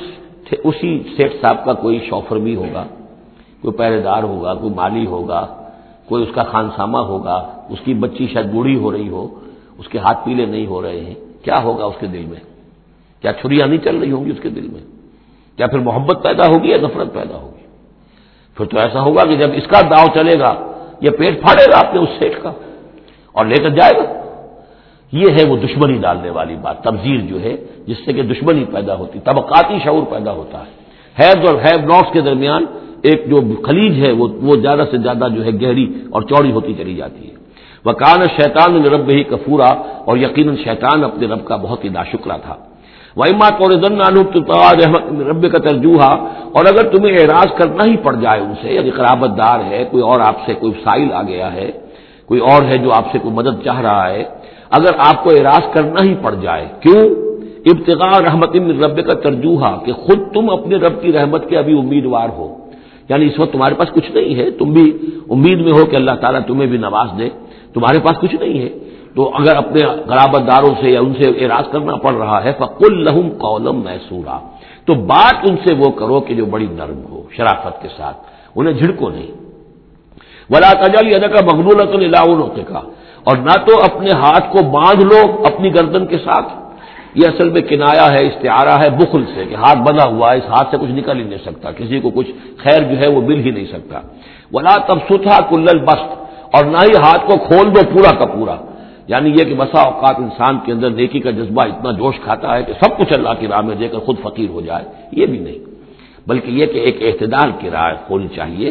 اسی سیٹھ صاحب کا کوئی شوفر بھی ہوگا، کوئی پہرے دار ہوگا، کوئی مالی ہوگا، کوئی اس کا خانسامہ ہوگا، اس کی بچی شاید بوڑھی ہو رہی ہو، اس کے ہاتھ پیلے نہیں ہو رہے ہیں، کیا ہوگا اس کے دل میں؟ کیا چھریاں نہیں چل رہی ہوں گی اس کے دل میں؟ کیا پھر محبت پیدا ہوگی یا نفرت پیدا ہوگی؟ پھر تو ایسا ہوگا کہ جب اس کا داؤ چلے گا یہ پیٹ پھاڑے گا اپنے اس سیٹ کا اور لے کر جائے گا۔ یہ ہے وہ دشمنی ڈالنے والی بات، تبذیر جو ہے، جس سے کہ دشمنی پیدا ہوتی، طبقاتی شعور پیدا ہوتا ہے، ہیوز اور ہیو ناٹس کے درمیان ایک جو خلیج ہے وہ زیادہ سے زیادہ جو ہے گہری اور چوڑی ہوتی چلی جاتی ہے۔ وَكَانَ الشَّيْطَانُ لِرَبِّهِ كَفُورًا، اور یقیناً شیطان اپنے رب کا بہت ہی ناشکرا تھا۔ وَإِمَّا تُعْرِضَنَّ عَنْهُمْ ابْتِغَاءَ رَحْمَةٍ مِّن رَّبِّكَ تَرْجُوهَا، اور اگر تمہیں اعراض کرنا ہی پڑ جائے ان سے، یعنی قرابت دار ہے، کوئی اور آپ سے کوئی سائل آ گیا ہے، کوئی اور ہے جو آپ سے کوئی مدد چاہ رہا ہے، اگر آپ کو اعراض کرنا ہی پڑ جائے، کیوں؟ ابتغاء رحمت من ربک ترجوہا، کہ خود تم اپنے رب کی رحمت کے ابھی امیدوار ہو، یعنی اس وقت تمہارے پاس کچھ نہیں ہے، تم بھی امید میں ہو کہ اللہ تعالیٰ تمہیں بھی نواز دے، تمہارے پاس کچھ نہیں ہے، تو اگر اپنے قرابت داروں سے یا ان سے اعراض کرنا پڑ رہا ہے فقل لہم قولا میسورا، تو بات ان سے وہ کرو کہ جو بڑی نرم ہو، شرافت کے ساتھ، انہیں جھڑکو نہیں۔ ولا تجعل یدک مغلولۃ الی عنقک، اور نہ تو اپنے ہاتھ کو باندھ لو اپنی گردن کے ساتھ، یہ اصل میں کنایا ہے، استعارہ ہے بخل سے، کہ ہاتھ بندھا ہوا ہے، اس ہاتھ سے کچھ نکل ہی نہیں سکتا، کسی کو کچھ خیر جو ہے وہ مل ہی نہیں سکتا۔ ولا تبسطھا کل البسط، اور نہ ہی ہاتھ کو کھول دو پورا کا پورا، یعنی یہ کہ بسا اوقات انسان کے اندر نیکی کا جذبہ اتنا جوش کھاتا ہے کہ سب کچھ اللہ کی راہ میں دے کر خود فقیر ہو جائے، یہ بھی نہیں، بلکہ یہ کہ ایک اعتدال کی راہ ہونی چاہیے۔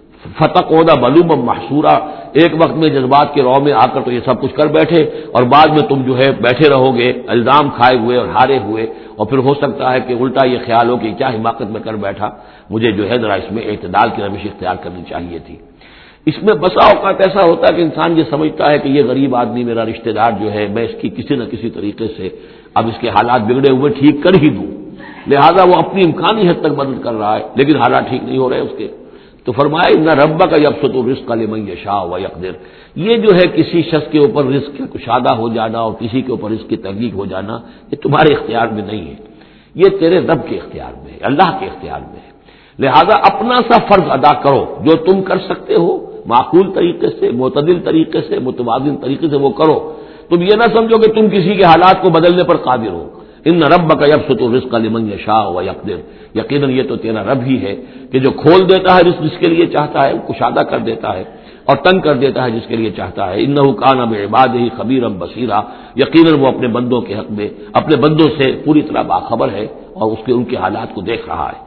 فتقعد ملوما محسورا، ایک وقت میں جذبات کے رو میں آ کر تو یہ سب کچھ کر بیٹھے اور بعد میں تم جو ہے بیٹھے رہو گے الزام کھائے ہوئے اور ہارے ہوئے، اور پھر ہو سکتا ہے کہ الٹا یہ خیال ہو کہ کیا حماقت میں کر بیٹھا، مجھے جو ہے ذرا اس میں اعتدال کی روش اختیار کرنی چاہیے تھی۔ اس میں بسا اوقات ایسا ہوتا ہے کہ انسان یہ سمجھتا ہے کہ یہ غریب آدمی میرا رشتہ دار جو ہے، میں اس کی کسی نہ کسی طریقے سے اب اس کے حالات بگڑے ہوئے ٹھیک کر ہی دوں، لہذا وہ اپنی امکانی حد تک مدد کر رہا ہے لیکن حالات ٹھیک نہیں ہو رہے اس کے، تو فرمایا ان ربک یبسط الرزق لمن یشاء ویقدر، یہ جو ہے کسی شخص کے اوپر رزق کشادہ ہو جانا اور کسی کے اوپر رزق کی تحقیق ہو جانا یہ تمہارے اختیار میں نہیں ہے، یہ تیرے رب کے اختیار میں ہے، اللہ کے اختیار میں ہے، لہذا اپنا سا فرض ادا کرو جو تم کر سکتے ہو، معقول طریقے سے، معتدل طریقے سے، متوازن طریقے سے وہ کرو، تم یہ نہ سمجھو کہ تم کسی کے حالات کو بدلنے پر قادر ہو۔ ان ربک یبسط الرزق لمن یشاء ویقدر، یقیناً یہ تو تیرا رب ہی ہے کہ جو کھول دیتا ہے رزق جس کے لیے چاہتا ہے، کشادہ کر دیتا ہے اور تنگ کر دیتا ہے جس کے لیے چاہتا ہے۔ انہ کان بعبادہ خبیرا بصیرا، یقیناً وہ اپنے بندوں کے حق میں اپنے بندوں سے پوری طرح باخبر ہے اور ان کے حالات کو دیکھ رہا ہے۔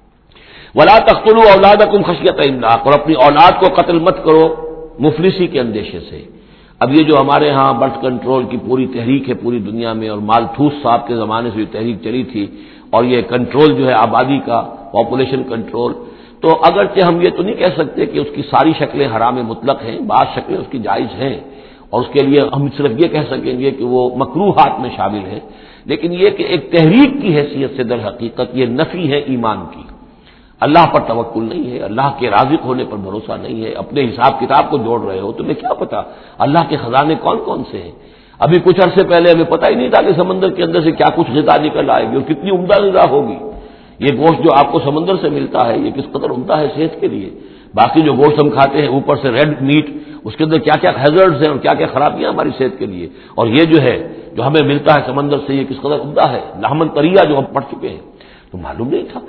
ولا تقتلوا اولادکم خشیۃ املاق، اور اپنی اولاد کو قتل مت کرو مفلسی کے اندیشے سے۔ اب یہ جو ہمارے ہاں برتھ کنٹرول کی پوری تحریک ہے پوری دنیا میں، اور مالتھوس صاحب کے زمانے سے یہ تحریک چلی تھی، اور یہ کنٹرول جو ہے آبادی کا، پاپولیشن کنٹرول، تو اگرچہ ہم یہ تو نہیں کہہ سکتے کہ اس کی ساری شکلیں حرام مطلق ہیں، بعض شکلیں اس کی جائز ہیں، اور اس کے لیے ہم صرف یہ کہہ سکیں گے کہ وہ مکروہات میں شامل ہیں، لیکن یہ کہ ایک تحریک کی حیثیت سے در حقیقت یہ نفی ہے ایمان کی، اللہ پر توکل نہیں ہے، اللہ کے رازق ہونے پر بھروسہ نہیں ہے، اپنے حساب کتاب کو جوڑ رہے ہو، تمہیں کیا پتا اللہ کے خزانے کون کون سے ہیں؟ ابھی کچھ عرصے پہلے ہمیں پتہ ہی نہیں تھا کہ سمندر کے اندر سے کیا کچھ غذا نکل آئے گی اور کتنی عمدہ غذا ہوگی۔ یہ گوشت جو آپ کو سمندر سے ملتا ہے یہ کس قدر عمدہ ہے صحت کے لیے، باقی جو گوشت ہم کھاتے ہیں اوپر سے ریڈ میٹ، اس کے اندر کیا کیا ہیزرڈز ہیں اور کیا کیا خرابیاں ہماری صحت کے لیے، اور یہ جو ہے جو ہمیں ملتا ہے سمندر سے یہ کس قدر عمدہ ہے، لحمن طریہ جو ہم پڑھ چکے ہیں، تو معلوم نہیں تھا۔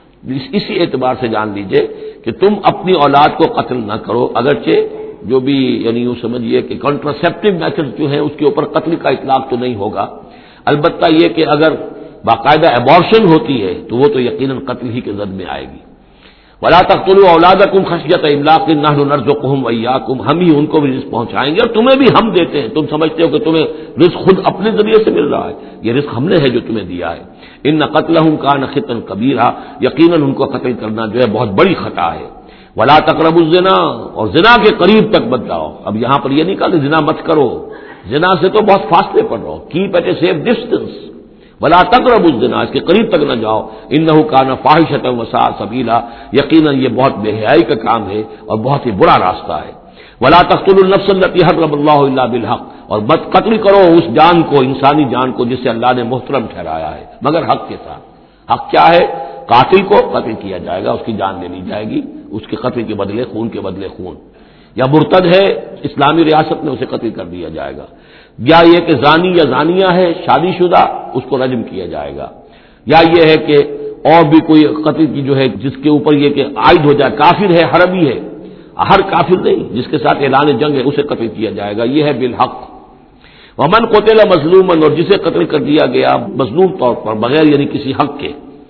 اسی اعتبار سے جان لیجئے کہ تم اپنی اولاد کو قتل نہ کرو، اگرچہ جو بھی یعنی یوں سمجھیے کہ کنٹراسیپٹیو میتھڈ جو ہے اس کے اوپر قتل کا اطلاق تو نہیں ہوگا، البتہ یہ کہ اگر باقاعدہ ایبارشن ہوتی ہے تو وہ تو یقیناً قتل ہی کے زد میں آئے گی۔ وَلَا تَقْتُلُوا أَوْلَادَكُمْ خَشْيَةَ إِمْلَاقٍ نَحْنُ نَرْزُقُهُمْ وَإِيَّاكُمْ، ہم ہی ان کو بھی رزق پہنچائیں گے اور تمہیں بھی ہم دیتے ہیں، تم سمجھتے ہو کہ تمہیں رزق خود اپنے ذریعے سے مل رہا ہے، یہ رزق ہم نے ہے جو تمہیں دیا ہے۔ إِنَّ قَتْلَهُمْ كَانَ خِطًّا كَبِيرًا، یقیناً ان کو قتل کرنا جو ہے بہت بڑی خطا ہے۔ وَلَا تَقْرَبُوا الزِّنَا، اور زنا کے قریب تک مت جاؤ۔ اب یہاں پر یہ نہیں کہا کہ زنا مت کرو، زنا سے تو بہت فاصلے پر رہو، keep at a safe distance. ولا تقربوا الزنا، اس کے قریب تک نہ جاؤ، انہ کان فاحشۃ وساء سبیلا، یقیناً یہ بہت بے حیائی کا کام ہے اور بہت ہی برا راستہ ہے۔ ولا تقتلوا النفس التي حرم اللہ الا بالحق، اور مت قتل کرو اس جان کو، انسانی جان کو جسے اللہ نے محترم ٹھہرایا ہے مگر حق کے ساتھ۔ حق کیا ہے؟ قاتل کو قتل کیا جائے گا، اس کی جان لے لی جائے گی، اس کے قتل کے بدلے خون کے بدلے خون، یا مرتد ہے اسلامی ریاست میں اسے قتل کر دیا جائے گا، یا یہ کہ زانی یا زانیہ ہے شادی شدہ اس کو رجم کیا جائے گا، یا یہ ہے کہ اور بھی کوئی قتل کی جو ہے جس کے اوپر یہ کہ عائد ہو جائے، کافر ہے حربی ہے، ہر کافر نہیں جس کے ساتھ اعلان جنگ ہے اسے قتل کیا جائے گا، یہ ہے بالحق۔ ومن قتل مظلوما، اور جسے قتل کر دیا گیا مظلوم طور پر بغیر یعنی کسی حق کے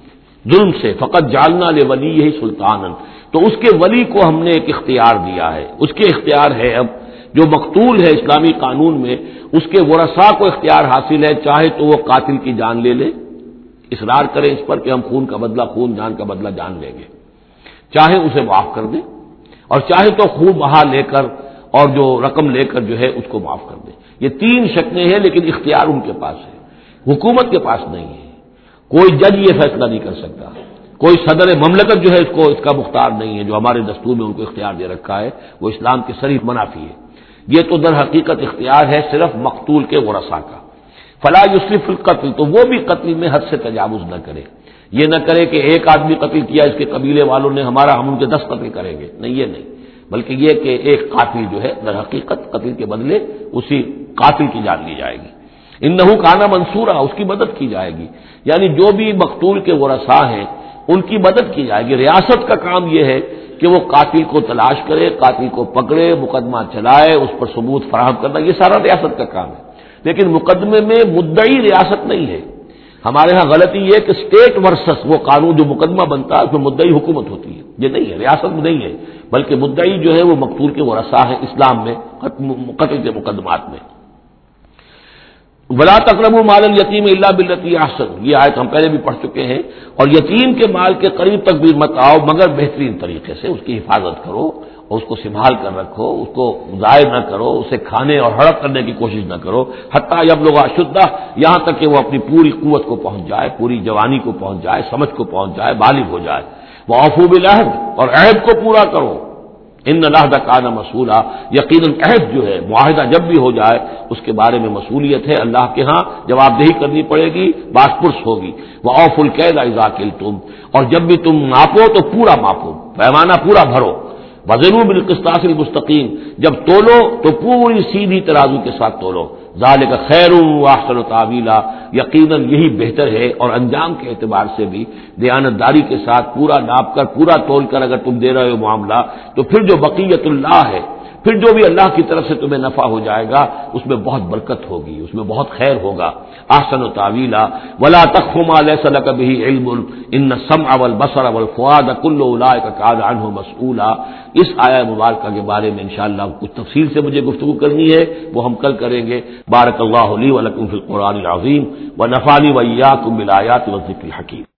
ظلم سے، فقط جعلنا لولیہ سلطانا، تو اس کے ولی کو ہم نے ایک اختیار دیا ہے، اس کے اختیار ہے اب جو مقتول ہے اسلامی قانون میں اس کے ورثاء کو اختیار حاصل ہے، چاہے تو وہ قاتل کی جان لے لے، اصرار کرے اس پر کہ ہم خون کا بدلہ خون، جان کا بدلہ جان لیں گے، چاہے اسے معاف کر دے اور چاہے تو خون بہا لے کر اور جو رقم لے کر جو ہے اس کو معاف کر دے۔ یہ تین شکلیں ہیں لیکن اختیار ان کے پاس ہے، حکومت کے پاس نہیں ہے، کوئی جج یہ فیصلہ نہیں کر سکتا، کوئی صدر مملکت جو ہے اس کا مختار نہیں ہے، جو ہمارے دستور میں ان کو اختیار دے رکھا ہے وہ اسلام کے صریح منافی ہے۔ یہ تو در حقیقت اختیار ہے صرف مقتول کے ورثاء کا۔ فلا یسرف فی القتل، تو وہ بھی قتل میں حد سے تجاوز نہ کرے، یہ نہ کرے کہ ایک آدمی قتل کیا اس کے قبیلے والوں نے ہمارا، ہم ان کے 10 قتل کریں گے، نہیں یہ نہیں، بلکہ یہ کہ ایک قاتل جو ہے در حقیقت قتل کے بدلے اسی قاتل کی جان لی جائے گی۔ انہ کان منصورا، اس کی مدد کی جائے گی، یعنی جو بھی مقتول کے ورثاء ہیں ان کی مدد کی جائے گی۔ ریاست کا کام یہ ہے کہ وہ قاتل کو تلاش کرے، قاتل کو پکڑے، مقدمہ چلائے، اس پر ثبوت فراہم کرنا، یہ سارا ریاست کا کام ہے، لیکن مقدمے میں مدعی ریاست نہیں ہے۔ ہمارے ہاں غلطی یہ کہ اسٹیٹ ورسس وہ قانون جو مقدمہ بنتا ہے اس میں مدعی حکومت ہوتی ہے، یہ نہیں ہے، ریاست میں نہیں ہے، بلکہ مدعی جو ہے وہ مقتول کے ورثاء ہیں اسلام میں قتل کے مقدمات میں۔ ولا تقربوا مال الیتیم الا بالتی احسن، یہ آیت ہم پہلے بھی پڑھ چکے ہیں، اور یتیم کے مال کے قریب تک بھی مت آؤ مگر بہترین طریقے سے، اس کی حفاظت کرو اور اس کو سنبھال کر رکھو، اس کو ضائع نہ کرو، اسے کھانے اور ہڑپ کرنے کی کوشش نہ کرو، حتی یبلغ اشدہ، یہاں تک کہ وہ اپنی پوری قوت کو پہنچ جائے، پوری جوانی کو پہنچ جائے، سمجھ کو پہنچ جائے، بالغ ہو جائے۔ وَأَوْفُوا بِالْعَهْدِ، اور عہد کو پورا کرو، ان العہد کان مسئولا، یقیناً عہد جو ہے معاہدہ جب بھی ہو جائے اس کے بارے میں مسئولیت ہے، اللہ کے ہاں جواب دہی کرنی پڑے گی، باس پرس ہوگی۔ وَأَوْفُوا الْكَيْلَ إِذَا كِلْتُمْ، اور جب بھی تم ماپو تو پورا ماپو، پیمانہ پورا بھرو۔ وَزِنُوا بِالْقِسْطَاسِ الْمُسْتَقِيمِ، جب تولو تو پوری سیدھی ترازو کے ساتھ تولو۔ ذَلِكَ خَيْرٌ وَأَحْسَنُ تَأْوِيلًا، یقیناً یہی بہتر ہے اور انجام کے اعتبار سے بھی دیانتداری کے ساتھ پورا ناپ کر پورا تول کر اگر تم دے رہے ہو معاملہ، تو پھر جو بقیت اللہ ہے، پھر جو بھی اللہ کی طرف سے تمہیں نفع ہو جائے گا اس میں بہت برکت ہوگی، اس میں بہت خیر ہوگا۔ احسن تاویلا ولا تخف ما ليس لك به علم ان السمع والبصر والفؤاد كل اولئك كان عنه مسؤولا۔ اس آیہ مبارکہ کے بارے میں انشاءاللہ کچھ تفصیل سے مجھے گفتگو کرنی ہے، وہ ہم کل کریں گے۔ بارک اللہ لی ولکم فی القرآن العظیم ونفعنی وإیاکم بالآیات والذکر الحکیم۔